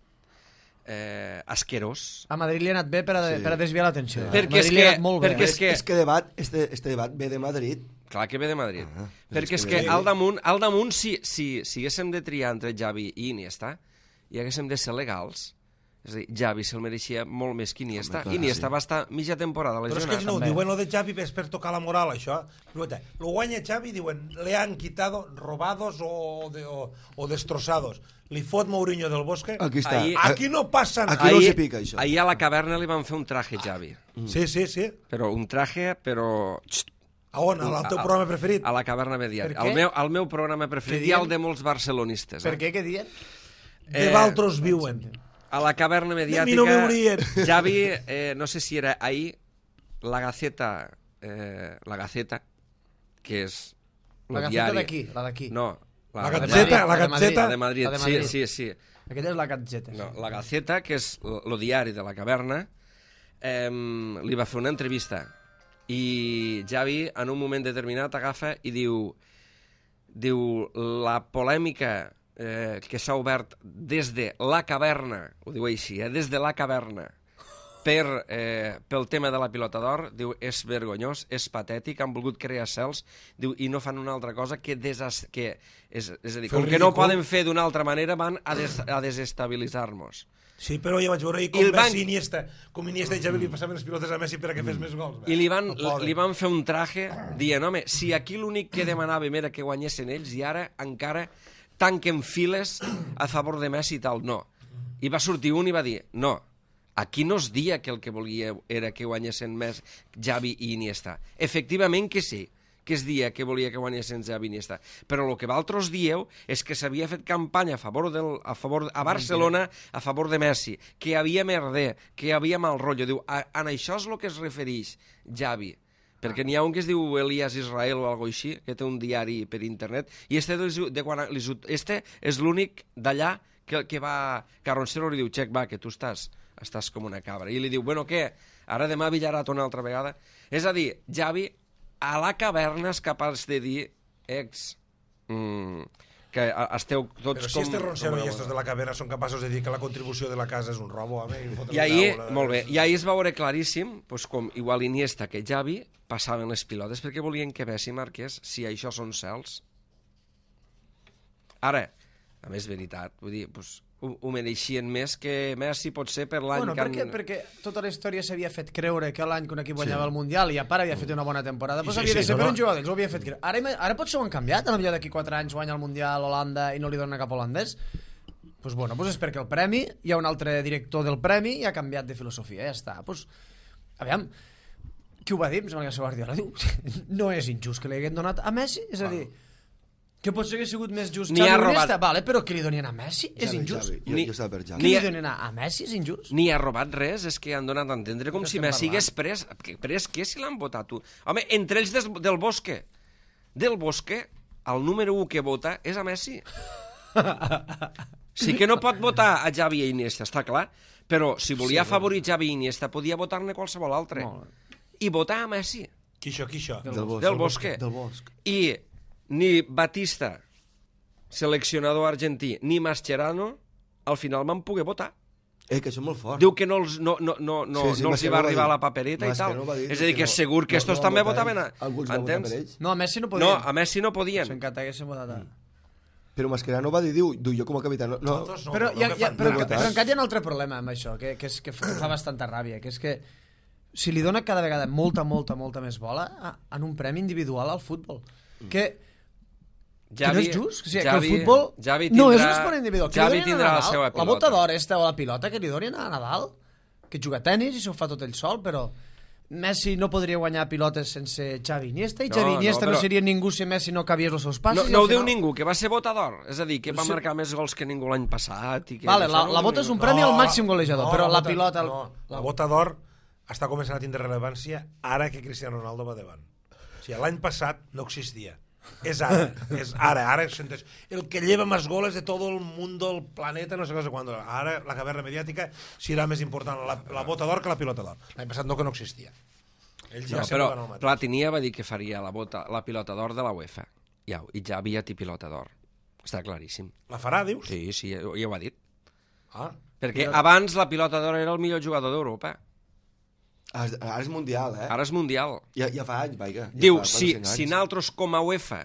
eh, asquerós. A Madrid li ha anat bé per a, Sí. per a desviar l'atenció. Perquè A Madrid és li ha que- anat molt perquè bé. és que- És que debat, este, este debat ve de Madrid. Clar que ve de Madrid. Ah, Perquè és és que que ve- al damunt, al damunt si, si, si haguéssim de triar entre Xavi i Iniesta, i haguéssim de ser legals, és a dir, Xavi se'l mereixia molt més que Iniesta. Home, clar, Iniesta sí. va estar mitja temporada Però és que lesionat. ells no ho també. diuen, lo de Xavi és per tocar la moral, això. Pregunta, lo guanya Xavi, diuen, le han quitado, robados o, de, o, o destrozados. Li fot Mourinho del Bosque. Aquí està. Ahir- Aquí no passa nada. Aquí no se pica, això. Ahir a la caverna li van fer un traje, Xavi. Sí, sí, sí. Però un traje, però... Xt, A on? Al teu a- programa preferit? A la caverna mediàtica. Per què? El meu, el meu programa preferit Què i el dient? de molts barcelonistes. Per Eh? què, què dient? De Eh, Valtros viuen. A la caverna mediàtica... mi no veurien. Xavi, eh, no sé si era ahir, la Gaceta, eh, la Gaceta, que és el La gaceta diari... d'aquí, la d'aquí. No, La de Gazzetta, Madrid. la de Madrid. Gazzetta. La de Madrid, La de sí, Madrid. sí, sí. Aquella és la Gazzetta. No, la Gaceta, que és el diari de la caverna, eh, li va fer una entrevista i Xavi, en un moment determinat, agafa i diu, diu la polèmica eh, que s'ha obert des de la caverna, ho diu així, eh, des de la caverna, per, eh, pel tema de la pilota d'or, diu, és vergonyós, és patètic, han volgut crear cels, diu, i no fan una altra cosa que, desas que és, és a dir, Fer el com que no ridícul. poden fer d'una altra manera, van a, des a desestabilitzar-nos. Sí, però ja vaig veure ahir I com el Messi banc- i Iniesta, com Iniesta i Xavi li passaven les pilotes a Messi per a que fes més gols. I li van, No poden. li van fer un traje dient, home, si aquí l'únic que demanàvem era que guanyessin ells i ara encara tanquen files a favor de Messi i tal, no. I va sortir un i va dir, no, aquí no es dia que el que volia era que guanyessin més Xavi i Iniesta. Efectivament que sí, que es dia que volia que guanyessin Xavi i Iniesta. Però el que vosaltres dieu és que s'havia fet campanya a favor del, a, favor, a Barcelona a favor de Messi, que hi havia merder, que hi havia mal rotllo. Diu, a, en això és el que es refereix Xavi. Perquè n'hi ha un que es diu Elias Israel o alguna així, que té un diari per internet, i este, de quan, este és l'únic d'allà que, que va... Que a Roncero li diu, Xec, va, que tu estàs, estàs com una cabra. I li diu, bueno, què? Ara demà Villarat una altra vegada? És a dir, Xavi, a la caverna és capaç de dir, ex, mm, que esteu tots Però si com... este Roncero com- i estos de la caverna són capaços de dir que la contribució de la casa és un robo, home, i fotre I ahir, una taula, molt bé, i ahir es va veure claríssim, doncs com igual Iniesta que Xavi passaven les pilotes perquè volien que Messi marqués, si això són cels. Ara, a més veritat, vull dir, doncs, ho, ho mereixien més que Messi, potser per l'any Bueno, que perquè, han... perquè tota la història s'havia fet creure que l'any que un equip guanyava el Mundial i a part havia fet una bona temporada, doncs sí, havia de sí, ser no, per no. un jugador, ells ho havia fet creure. Ara, ima- ara potser ho han canviat, potser d'aquí quatre anys guanya el Mundial Holanda i no li dona cap holandès. Doncs pues bueno, pues és perquè el premi, hi ha un altre director del premi i ha canviat de filosofia, ja està. Pues, aviam, qui ho va dir? Em sembla que va ser Guardiola. Diu, no és injust que li haguem donat a Messi, és a dir, que potser hagués sigut més just Ni Xavi ha o robat. Iniesta, vale, però que li donin a Messi és Xavi, injust. Xavi. Jo, Ni- jo estava per Que Xavi. Ni- li donin a, a Messi és injust. Ni ha robat res, és que han donat a entendre com Què si estem Messi parlant? hagués pres... Que pres què si l'han votat tu? Home, entre ells des, del Bosque. Del Bosque, el número un que vota és a Messi. Sí que no pot votar a Xavi i Iniesta, està clar, però si volia afavorir Xavi i Iniesta podia votar-ne qualsevol altre. Molt I votar a Messi. Quixo, quixo. Del Bosc. Del Bosque. Del Bosc. I ni Batista, seleccionador argentí, ni Mascherano, al final van poder votar. Eh, que això és molt fort. Diu que no els, no, no, no, no, Sí, sí, no els hi Mascherano va va arribar dir- la papereta i tal. Mascherano va dir És a dir, que és no- segur que no- estos no també van votar votaven a... ells. Algú els va votar Entens? per ells. No, a Messi no No, podien. a Messi no podien. Si encara haguéssim votat a... Però Mascherano va dir, diu, diu jo com a capità. No, no, Nosaltres no, Però, no, hi ha, no, que hi ha, fan però, no però votar. encara hi ha un altre problema amb això, que, que, és, que fa, fa bastanta ràbia, que és que si li dona cada vegada molta, molta, molta més bola a, en un premi individual al futbol, que, que no és just, o sigui, que el futbol Javi no és un tindrà- esport individual, que Javi li donin a tindrà la Nadal, seva la pilota. bota d'or esta o la pilota que li donin a Nadal, que juga a tenis i s'ho fa tot ell sol, però Messi no podria guanyar pilotes sense Xavi Iniesta, i No, Xavi Iniesta no, no, però- seria ningú si Messi no cabies els seus passos. No, i no al ho diu final- ningú, que va ser votador. És a dir, que va Sí. marcar més gols que ningú l'any passat. I que Vale, això la, no ho la diu bota és un ningú. premi al No, màxim golejador, no, però la bota- pilota... El, No, la bota d'or està començant a tindre rellevància ara que Cristiano Ronaldo va davant. O sigui, l'any passat no existia. És ara, és ara, ara sientes. El que lleva más goles de todo el mundo, el planeta, no sé cosa cuándo. Ara la caverna mediàtica serà més important la, la bota d'or que la pilota d'or. L'any passat no, que no existia. Ells ja No, sempre però van al mateix. Platini va dir que faria la, bota, la pilota d'or de la UEFA. Ja, I ja havia té pilota d'or. Està claríssim. La farà, dius? Sí, sí, ja, ja ho ha dit. Ah, Perquè abans la pilota d'or era el millor jugador d'Europa. Ara és- ara és mundial, eh? Ara és mundial. Ja, ja fa anys, vaja. Ja Diu, fa si, quatre o cinc si anys. nosaltres com a UEFA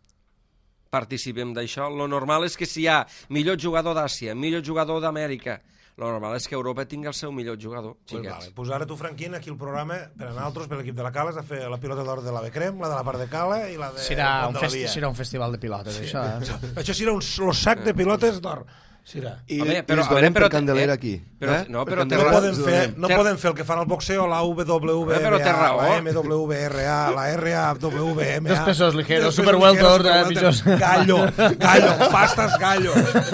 participem d'això, lo normal és que si hi ha millor jugador d'Àsia, millor jugador d'Amèrica, lo normal és que Europa tingui el seu millor jugador. Pues xiquets. vale. Pues ara tu, Franquín, aquí el programa, per a nosaltres, per l'equip de la Cala, has de fer la pilota d'or de la Becrem, la de la part de Cala i la de... Serà Pont un, de la festi Via. serà un festival de pilotes, això. Eh? Això serà un lo sac de pilotes d'or. Serà. I, Home, i però, els a veure, donem però per Candelera eh, aquí. però- eh? no, Per però No té raó. poden, els fer, donem. no Té- poden fer el que fan al boxeo, la W W A, Però té raó. la M W R A, la R A W M A. Dos pesos ligeros, Dos pesos super welter, ligeros, eh, super pitjors. Gallo, gallo, pastas gallo.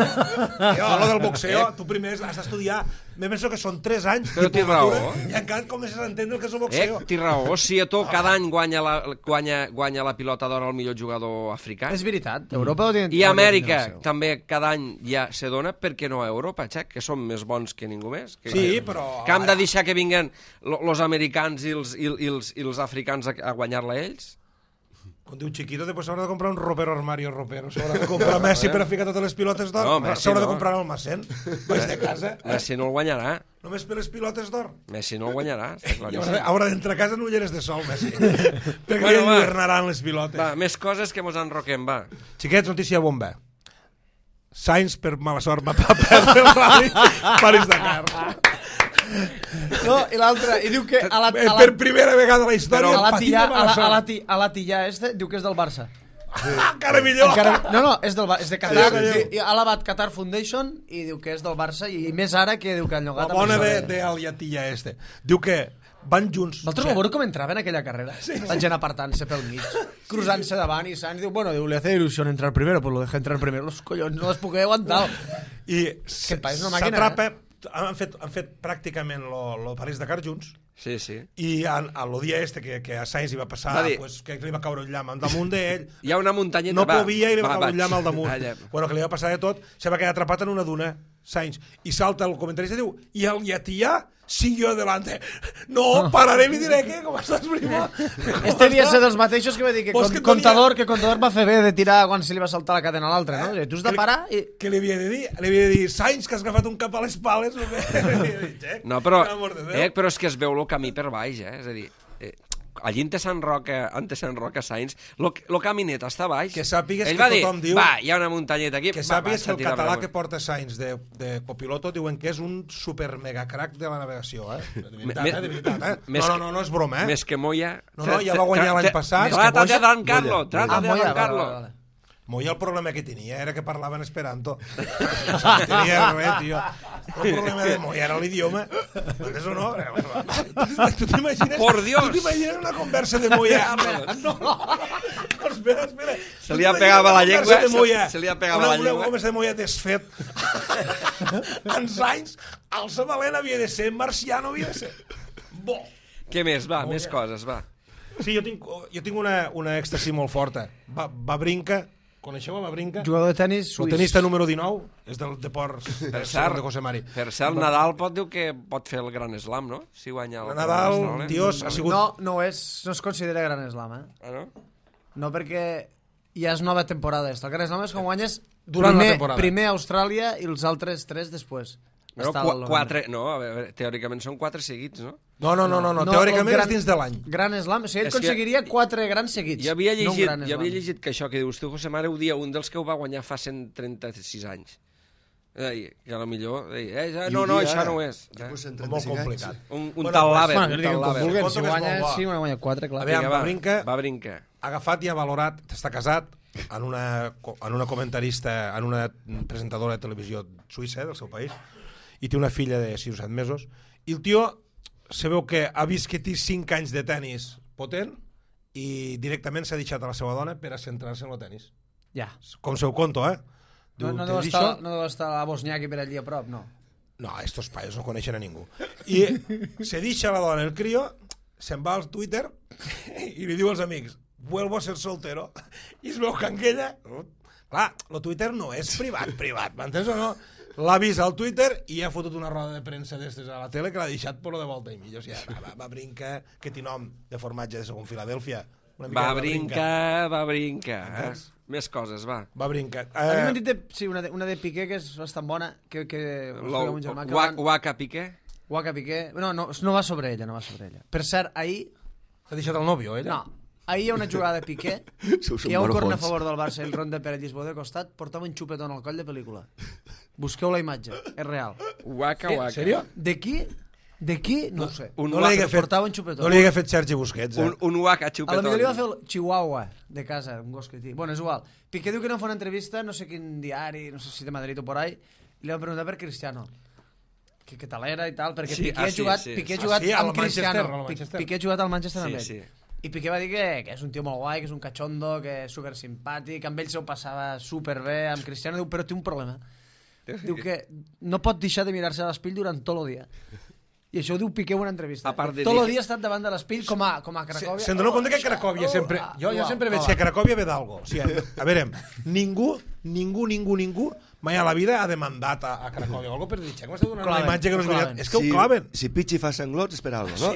Jo, lo del boxeo, tu primer has d'estudiar, me penso que són tres anys Però té diplomatura raó. i encara comences a entendre el que és el Eh, boxeo. té raó, si a tu cada any guanya la, guanya, guanya la pilota d'or al millor jugador africà. És veritat, Europa ho tenen... I a Amèrica ho tenen al seu. també cada any ja se dona, perquè no a Europa, xec, que som més bons que ningú més. Que, Sí, però- Que hem de deixar que vinguen els americans i els, i, i els, i els africans a, a guanyar-la ells? Quan diu Chiquito, després s'haurà de comprar un ropero armario ropero. S'haurà de comprar Messi per a ficar totes les pilotes d'or. No, Messi S'haurà de no. comprar el Almacén, baix de casa. Eh? Messi no el guanyarà. Només per les pilotes d'or. Messi no el guanyarà, està I haurà, claríssim. haurà d'entrar a casa en ulleres de sol, Messi. Perquè Bueno, bueno, va. li hivernaran les pilotes. Va, més coses que mos enroquem, va. Xiquets, notícia bomba. Sainz, per mala sort, va perdre el rally París-Dakar. No, i l'altre, i diu que a la, Eh, a la, Per primera vegada a la història, a la patint tia, de a mala la, a la, sort. tia, a la tia este diu que és del Barça. Ah, encara millor. Encara, no, no, és, del, Bar- és de Qatar. Sí, sí, sí. I ha alabat Qatar Foundation i diu que és del Barça i, i més ara que diu que han La llogat... amb bona això de, de Aliatilla este. Diu que van junts. Vosaltres ho veure com entrava en aquella carrera? Sí, sí. La gent apartant-se pel mig, cruzant-se davant i Sainz diu, bueno, diu, le hace ilusión entrar primero, pues lo deja entrar primero. Los collons, no les puc aguantar. I el país és una màquina, s'atrapa, han, fet, han fet pràcticament lo, lo París-Dakar junts, Sí, sí. i en, en el dia este que, que a Sainz hi va passar, Va dir- pues, que li va caure un llamp al damunt d'ell, Hi ha una muntanyeta... no va, plovia i li va, va, caure un vaig. llamp al damunt. Allà. Bueno, que li va passar de tot, se va quedar atrapat en una duna, Sainz, i salta el comentarista i diu, i el llatillà siguió adelante. No, pararé i li diré que com estàs, primo? Este devia ser dels mateixos que va dir que, Pues con, que contador, que contador va fer bé de tirar quan se li va saltar la cadena a l'altre, no? Tu has de Que li- parar i... Què li havia de dir? Li havia de dir, Sainz, que has agafat un cap a les pales, o què? Li havia dit, "Eh, No, però, per amor de Déu." eh, però és que es veu el camí per baix, eh? És a dir, eh, allí ante Sant Roca, ante Sant Roca Sainz, lo, lo caminet està baix. Que sàpigues Ell que va dir, tothom diu... va, hi ha una muntanyeta aquí. Que va, sàpigues va, que el tirar català per que porta Sainz de, de copiloto diuen que és un super mega crack de la navegació, eh? De veritat, Me- eh? De veritat, eh? més No, que- no, no, no és broma, eh? Més que Moya... No, no, ja va guanyar l'any passat. Trata de Moya- arrancarlo, Moya. trata Ah, de Moya, vale, arrancarlo. vale, vale. Moya el problema que tenia era que parlava en esperanto. No s'entenia res, tio. El problema de Moya era l'idioma. Entens o no? Tu t'imagines... Por Dios. Tu t'imagines una conversa de Moya? No, no. Espera, espera. Se li ha pegat la llengua, De Moya, se- se li ha pegat una, la llengua. Una conversa de Moya desfet. En Sainz, el Sabalent havia de ser, Marciano havia de ser. Bo. Què més? Va, més coses, va. Sí, jo tinc, jo tinc una, una èxtasi molt forta. Va, va brinca. Coneixeu a Babrinka? Jugador de tenis El suís. tenista número dinou és del Deports Per de cert, José Mari. per cert, el Nadal pot dir que pot fer el Gran Slam, no? Si guanya el Nadal, Austràlia. tios, ha sigut... No, no, és, no es considera Gran Slam, eh? Ah, no? No, perquè ja és nova temporada. El Gran Slam és quan guanyes Durant la primer, temporada. primer Austràlia i els altres tres després. Però Està qu al novembre. quatre... No, a veure, teòricament són quatre seguits, no? No, no, no, no, no. No, teòricament el gran- és dins de l'any. Gran Slam, o sigui, ell És que- aconseguiria quatre grans seguits. Jo havia no un llegit, gran jo havia slam. llegit que això que dius tu, José Mare, ho dia un dels que ho va guanyar fa cent trenta-sis anys. Ei, que a lo millor... Ei, eh, ja, no, no, això no ho és. Ja Eh? posem Molt trenta-cinc anys. complicat. Un, un Bueno, tal pues, Laver, Bueno, un que diguin tal com Laver. vulguin, Compte si que és guanya, molt bo. sí, una guanya quatre, clar. Aviam, Vinga, va, Babrinka- va brincar. Agafat i ha valorat, està casat en una, co- en una comentarista, en una presentadora de televisió suïssa, del seu país, i té una filla de sis o set mesos, i el tio se veu que ha vist que té cinc anys de tennis potent i directament s'ha deixat a la seva dona per a centrar-se en el tennis. Ja. Com se ho conto, eh? No, Diu, no, "T'he deu dit estar, això?" no deu estar a Bosniac i per allí a prop, no. No, estos paios no coneixen a ningú. I se deixa la dona, el crio, se'n va al Twitter i li diu als amics, vuelvo a ser soltero. I es veu que aquella... Clar, el Twitter no és privat, privat, m'entens o no? L'ha vist al Twitter i ha fotut una roda de premsa d'estes a la tele que l'ha deixat per lo de volta i mitja. O sigui, va, va, va brinca, que té nom de formatge de segon Filadèlfia. Una mica Va de brincar, va brincar. Eh? Entens? Més coses, va. Va brincar. A mi m'han Eh, dit de, sí, una de, una de Piqué que és bastant bona, que, que us Lo- diu un germà que Wa- van... Waka Piqué? Waka Piqué... No, no, no va sobre ella, no va sobre ella. Per cert, ahir... S'ha deixat el nòvio, ella? No, ahir hi ha una jugada de Piqué, Sou- que sou hi ha un corner a barofons. favor del Barça i el Ronda Pérez Llisbó de costat, portava un xupetón al coll de pel·lícula. Busqueu la imatge, és real. Waka Què? Waka. En sèrio? De qui? De qui? No, ho sé. Un No waka- li hagué fet, portava un xupetó. no li hagué fet Sergi Busquets, eh? Un, un Waka A la xupetón. millor li va fer el Chihuahua de casa, un gos que té. Bueno, és igual. Piqué diu que no fa una entrevista, no sé quin diari, no sé si de Madrid o por ahí, i li van preguntar per Cristiano. Que, que tal era i tal, perquè Sí, Piqué ah, ha sí, jugat, sí. Piqué ha Ah, jugat sí, al amb Cristiano. Manchester, al Pi- Manchester. Piqué ha jugat al Manchester Sí, amb ell. sí. I Piqué va dir que, que és un tio molt guai, que és un cachondo, que és super simpàtic, amb ell se ho passava superbé, amb Cristiano, diu, però té un problema. Diu que no pot deixar de mirar-se a l'espill durant tot el dia. I això ho diu Piqué en una entrevista. A part de Tot dir el que- dia ha estat davant de l'espill com a, com a Cracòvia. Se'n dona compte que Cracòvia sempre... ah, Jo, jo igual, sempre veig hola. que Cracòvia ve d'algo. O sigui, a veure, ningú, ningú, ningú, ningú mai a la vida ha demandat a, a Cracòvia o algo per dir, m'està donant una Claven, imatge que no és ho veritat. claven. És que ho claven. Si Pichi fa sanglots, és per algo, no?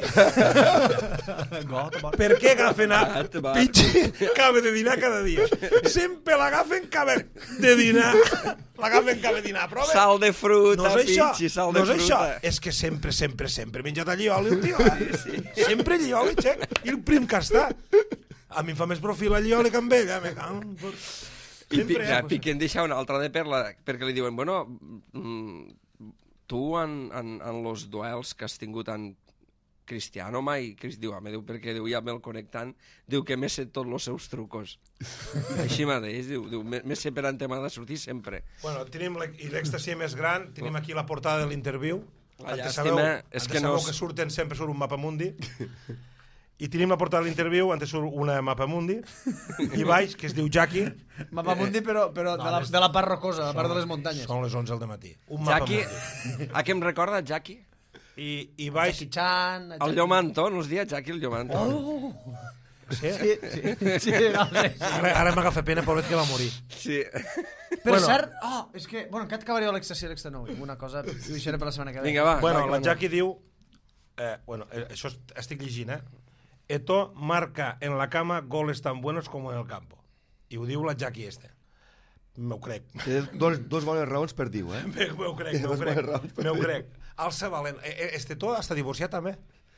Per què agafen a Gat, va. Pichi que acaba de dinar cada dia? Sempre l'agafen que acaba de dinar. L'agafen que acaba de dinar. Però bé, Sal de fruta, no és això, Pichi, sal no de és això. fruta. És que sempre, sempre, sempre he menjat allioli, el tio. Eh? Sí, sí. Sempre allioli, xec. I el prim que està. A mi em fa més profil allioli que amb ell. Eh? Me cago en tot. I Sempre, Piqué, eh? Piqué en deixa una altra de perla, perquè li diuen, bueno, mm, tu en, en, en los duels que has tingut en Cristiano mai, Crist, diu, home, diu, perquè diu, ja me'l connectant, diu que m'he set tots els seus trucos. Així mateix, diu, diu m'he m'he set per en tema de sortir sempre. Bueno, tenim l'ec- i l'èxtasi més gran, tenim aquí la portada de l'interviu. La Antes llàstima sabeu, és antes que sabeu no es- que surten, sempre surt un mapa mundi. I tenim la portada de l'interviu, antes surt una mapa mundi, i baix, que es diu Jackie. Mapamundi, però, però No, de, la, des- de la part rocosa, de la part de les muntanyes. Són les onze del matí. Un mapa Jackie, mundi. a què em recorda, Jackie? I, i baix... Jackie Chan... El Llomanto, no us dia Jackie el Llomanto? Oh! Sí? Sí, sí, sí, no, sí. Ara, ara m'agafa pena, pobret, que va morir. Sí. Per Bueno. cert, oh, és que, bueno, encara acabaré l'excessi i l'extenuï. Una cosa, ho deixaré per la setmana que ve. Vinga, va. Bueno, va, la que Jackie diu... Eh, bueno, eh, això est- estic llegint, eh? Eto marca en la cama goles tan buenos como en el campo. I ho diu la Jackie este. M'ho crec. Té dos, dos bones raons per dir-ho, eh? M'ho crec, m'ho Dos crec. bones raons per M'ho dir-ho. crec. El Sabalent... Eh, eh, este to està divorciat, també?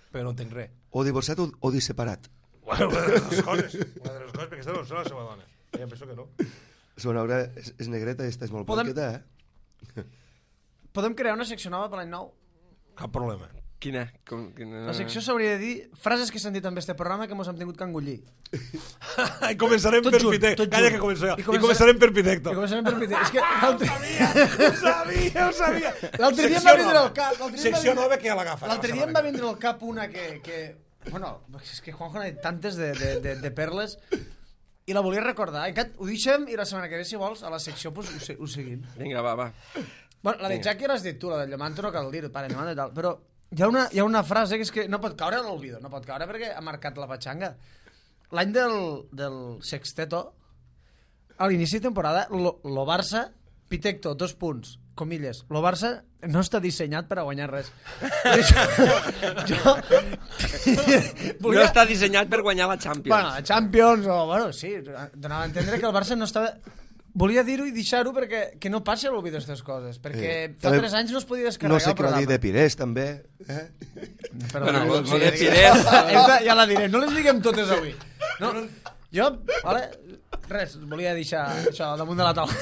però no entenc res. O divorciat o, o disseparat. Bueno, una de les dues coses. Una de les coses, perquè aquesta no és la seva dona. Ja penso que no. La Laura és, és negreta i estàs molt Podem- blanqueta, eh? Podem crear una secció nova per l'any nou? Cap problema. Quina? Com, quina... La secció s'hauria de dir frases que s'han dit en este programa que mos hem tingut que engullir. I començarem Tot per junt, Pitecto. tot Calla junt. que començarem. I I començarem- començarem per Pitecto. I començarem per Peter. És que l'altre Ho sabia, ho sabia. l'altre dia em Secció va vindre nova. al cap... l'altre dia em va Secció vindre- nova que ja l'agafa. L'altre dia em va vindre al cap una que... que... Bueno, és que Juanjo n'ha dit tantes de, de, de, de perles i la volia recordar. Encat, ho deixem i la setmana que ve, si vols, a la secció pues, ho, se- ho seguim. Vinga, va, va. Bueno, la de Jackie l'has dit tu, la del Llamanto no cal dir-ho, pare, Llamanto i tal, però hi ha una, hi ha una frase que és que no pot caure a l'olvido, no pot caure perquè ha marcat la patxanga. L'any del, del Sexteto, a l'inici de temporada, lo, lo Barça, Pitecto, dos punts, comilles, lo Barça no està dissenyat per a guanyar res. jo, jo No està dissenyat per guanyar la Champions. Bueno, la Champions, o bueno, sí, donava a entendre que el Barça no estava... Volia dir-ho i deixar-ho perquè que no passi a l'olvido aquestes coses, perquè Eh, fa també- tres anys no es podia descarregar No sé el què va programa. dir de Pires, també. Eh? Bueno, no, lo de Pires- Esta ja la diré, no les diguem totes avui. No, jo, vale, res, volia deixar això damunt de la taula.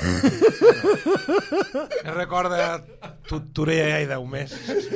Me recorda tu, Turella i deu més.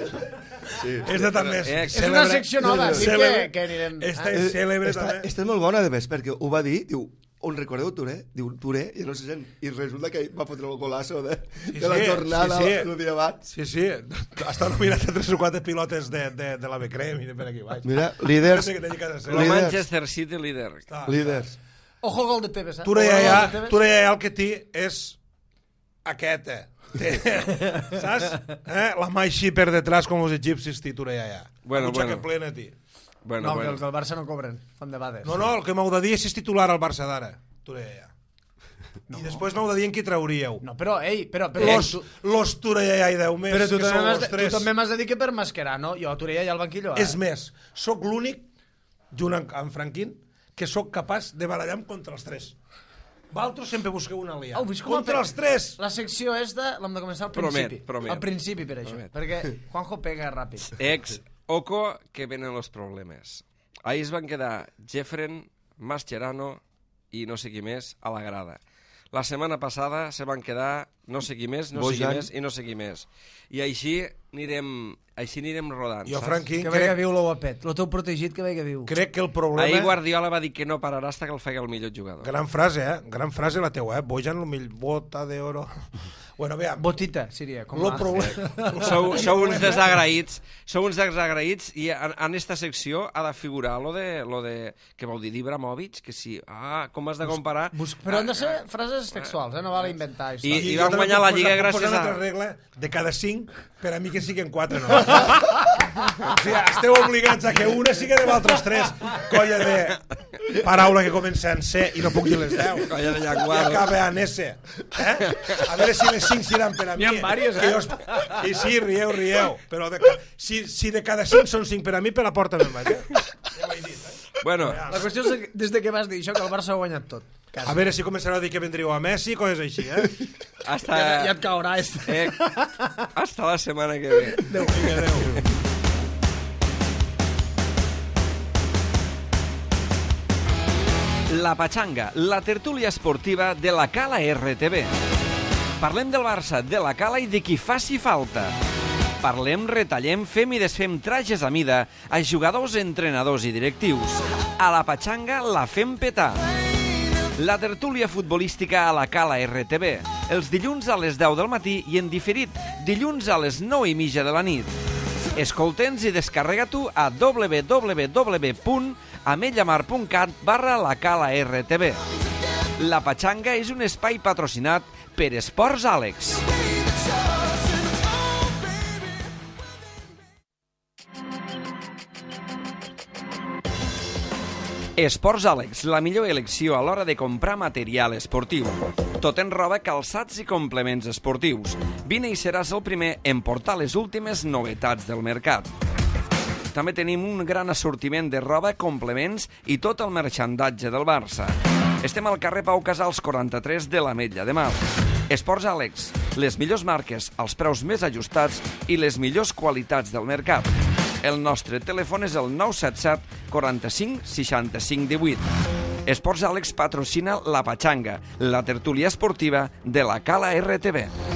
Sí. És de tant més. Eh, És una secció nova, sí que, que anirem... Esta Ah, és cèlebre Esta, també. esta és molt bona, de més, perquè ho va dir, diu, on recordeu Touré? Diu, Touré, i no sé sent. I resulta que va fotre el golasso de, Sí, de la sí, tornada sí, sí. el dia abans. Sí, sí, està nominat a tres o quatre pilotes de, de, de la Becrem i de per aquí baix. Mira, líders, Que tenia casa El seva. líders. Manchester City líder. Està, líders. Ojo gol de Tevez, eh? Turella Ojo ja, gol de Tevez. Turella ja el que té és aquest, eh? Té, saps? Eh? La mà així per detrás com els egipcis té Turella ja. Bueno, La bueno. que plena té. Bueno, No, que bueno. els del Barça no cobren, fan debades. No, no, el que m'heu de dir és si és titular al Barça d'ara. Turella ja. No. I després m'heu de dir en qui trauríeu. No, però, ei, però... però Los, tu, los Turella i deu més, però tu que també són m'has els de, tu tres. també m'has de dir que per Mascherano, jo a Turella i al banquillo... Eh? És més, sóc l'únic, junt amb, amb Franquín, que sóc capaç de barallar contra els tres. Valtros sempre busqueu una aliat. Au, vist com Contra ha- els tres! La secció esta l'hem de començar al Promet, principi. promet. Al principi, per això. Promet. Perquè Juanjo pega ràpid. Ex, oco, que venen los problemes. Ahí es van quedar Jeffren, Mascherano i no sé qui més a la grada. La setmana passada se van quedar no sé qui més, no sé qui Bojan. més i no sé qui més. I així anirem, així anirem rodant, Jo, saps? Franquín, Que bé que crec, viu l'Oguapet. Lo teu protegit, que bé que viu. crec que el problema... Ahir Guardiola va dir que no pararà hasta que el faci el millor jugador. Gran frase, eh? Gran frase la teua, eh? Bojan, el mill... bota d'oro... Bueno, veam, Botita, seria. Com lo la- problema... Sou, sou uns desagraïts, sou uns desagraïts i en, en esta secció ha de figurar lo de, lo de que vau dir d'Ibrahimovic, que sí, ah, com has de comparar... Bus... Però han de ser frases textuals, eh? No vale inventar I- històries. i jo van també guanyar puc la Lliga posar- puc gràcies posar una a- altra regla, de cada cinc, per a mi que siguin quatre, no. O sigui, esteu obligats a que una sigui de vosaltres tres, colla de paraula que comença en C i no puc dir les deu. Colla de I llenguado. acaba en S. Eh? A veure si les cinc seran per a mi. N'hi ha vàries, Que eh? jo es- I sí, rieu, rieu. Però de ca... si, si de cada cinc són cinc per a mi, per la porta me'n vaig. Eh? Ja ho he dit, eh? Bueno, La qüestió és que, des de que vas dir això, que el Barça ha guanyat tot. Quasi. A veure si començareu a dir que vendríeu a Messi, coses així, eh? hasta, Ja, ja et caurà. Este. eh, hasta la setmana que ve. Adéu. Adéu. La Pachanga, la tertúlia esportiva de la Cala R T V. Parlem del Barça, de la Cala i de qui faci falta. Parlem, retallem, fem i desfem trajes a mida a jugadors, entrenadors i directius. A la Pachanga la fem petar. La tertúlia futbolística a la Cala R T V. Els dilluns a les deu del matí i en diferit dilluns a les nou i mitja de la nit. Escolta'ns i descarrega-t'ho a w w w punt ametllamar punt cat barra la Cala R T V. La Pachanga és un espai patrocinat per Esports Àlex. Esports Àlex, la millor elecció a l'hora de comprar material esportiu. Tot en roba, calçats i complements esportius. Vine i seràs el primer en portar les últimes novetats del mercat. També tenim un gran assortiment de roba, complements i tot el merchandatge del Barça. Estem al carrer Pau Casals quaranta-tres de l'Ametlla de Mar. Esports Àlex, les millors marques, els preus més ajustats i les millors qualitats del mercat. El nostre telèfon és el nou set set quaranta-cinc seixanta-cinc divuit. Esports Àlex patrocina La Pachanga, la tertúlia esportiva de la Cala R T V.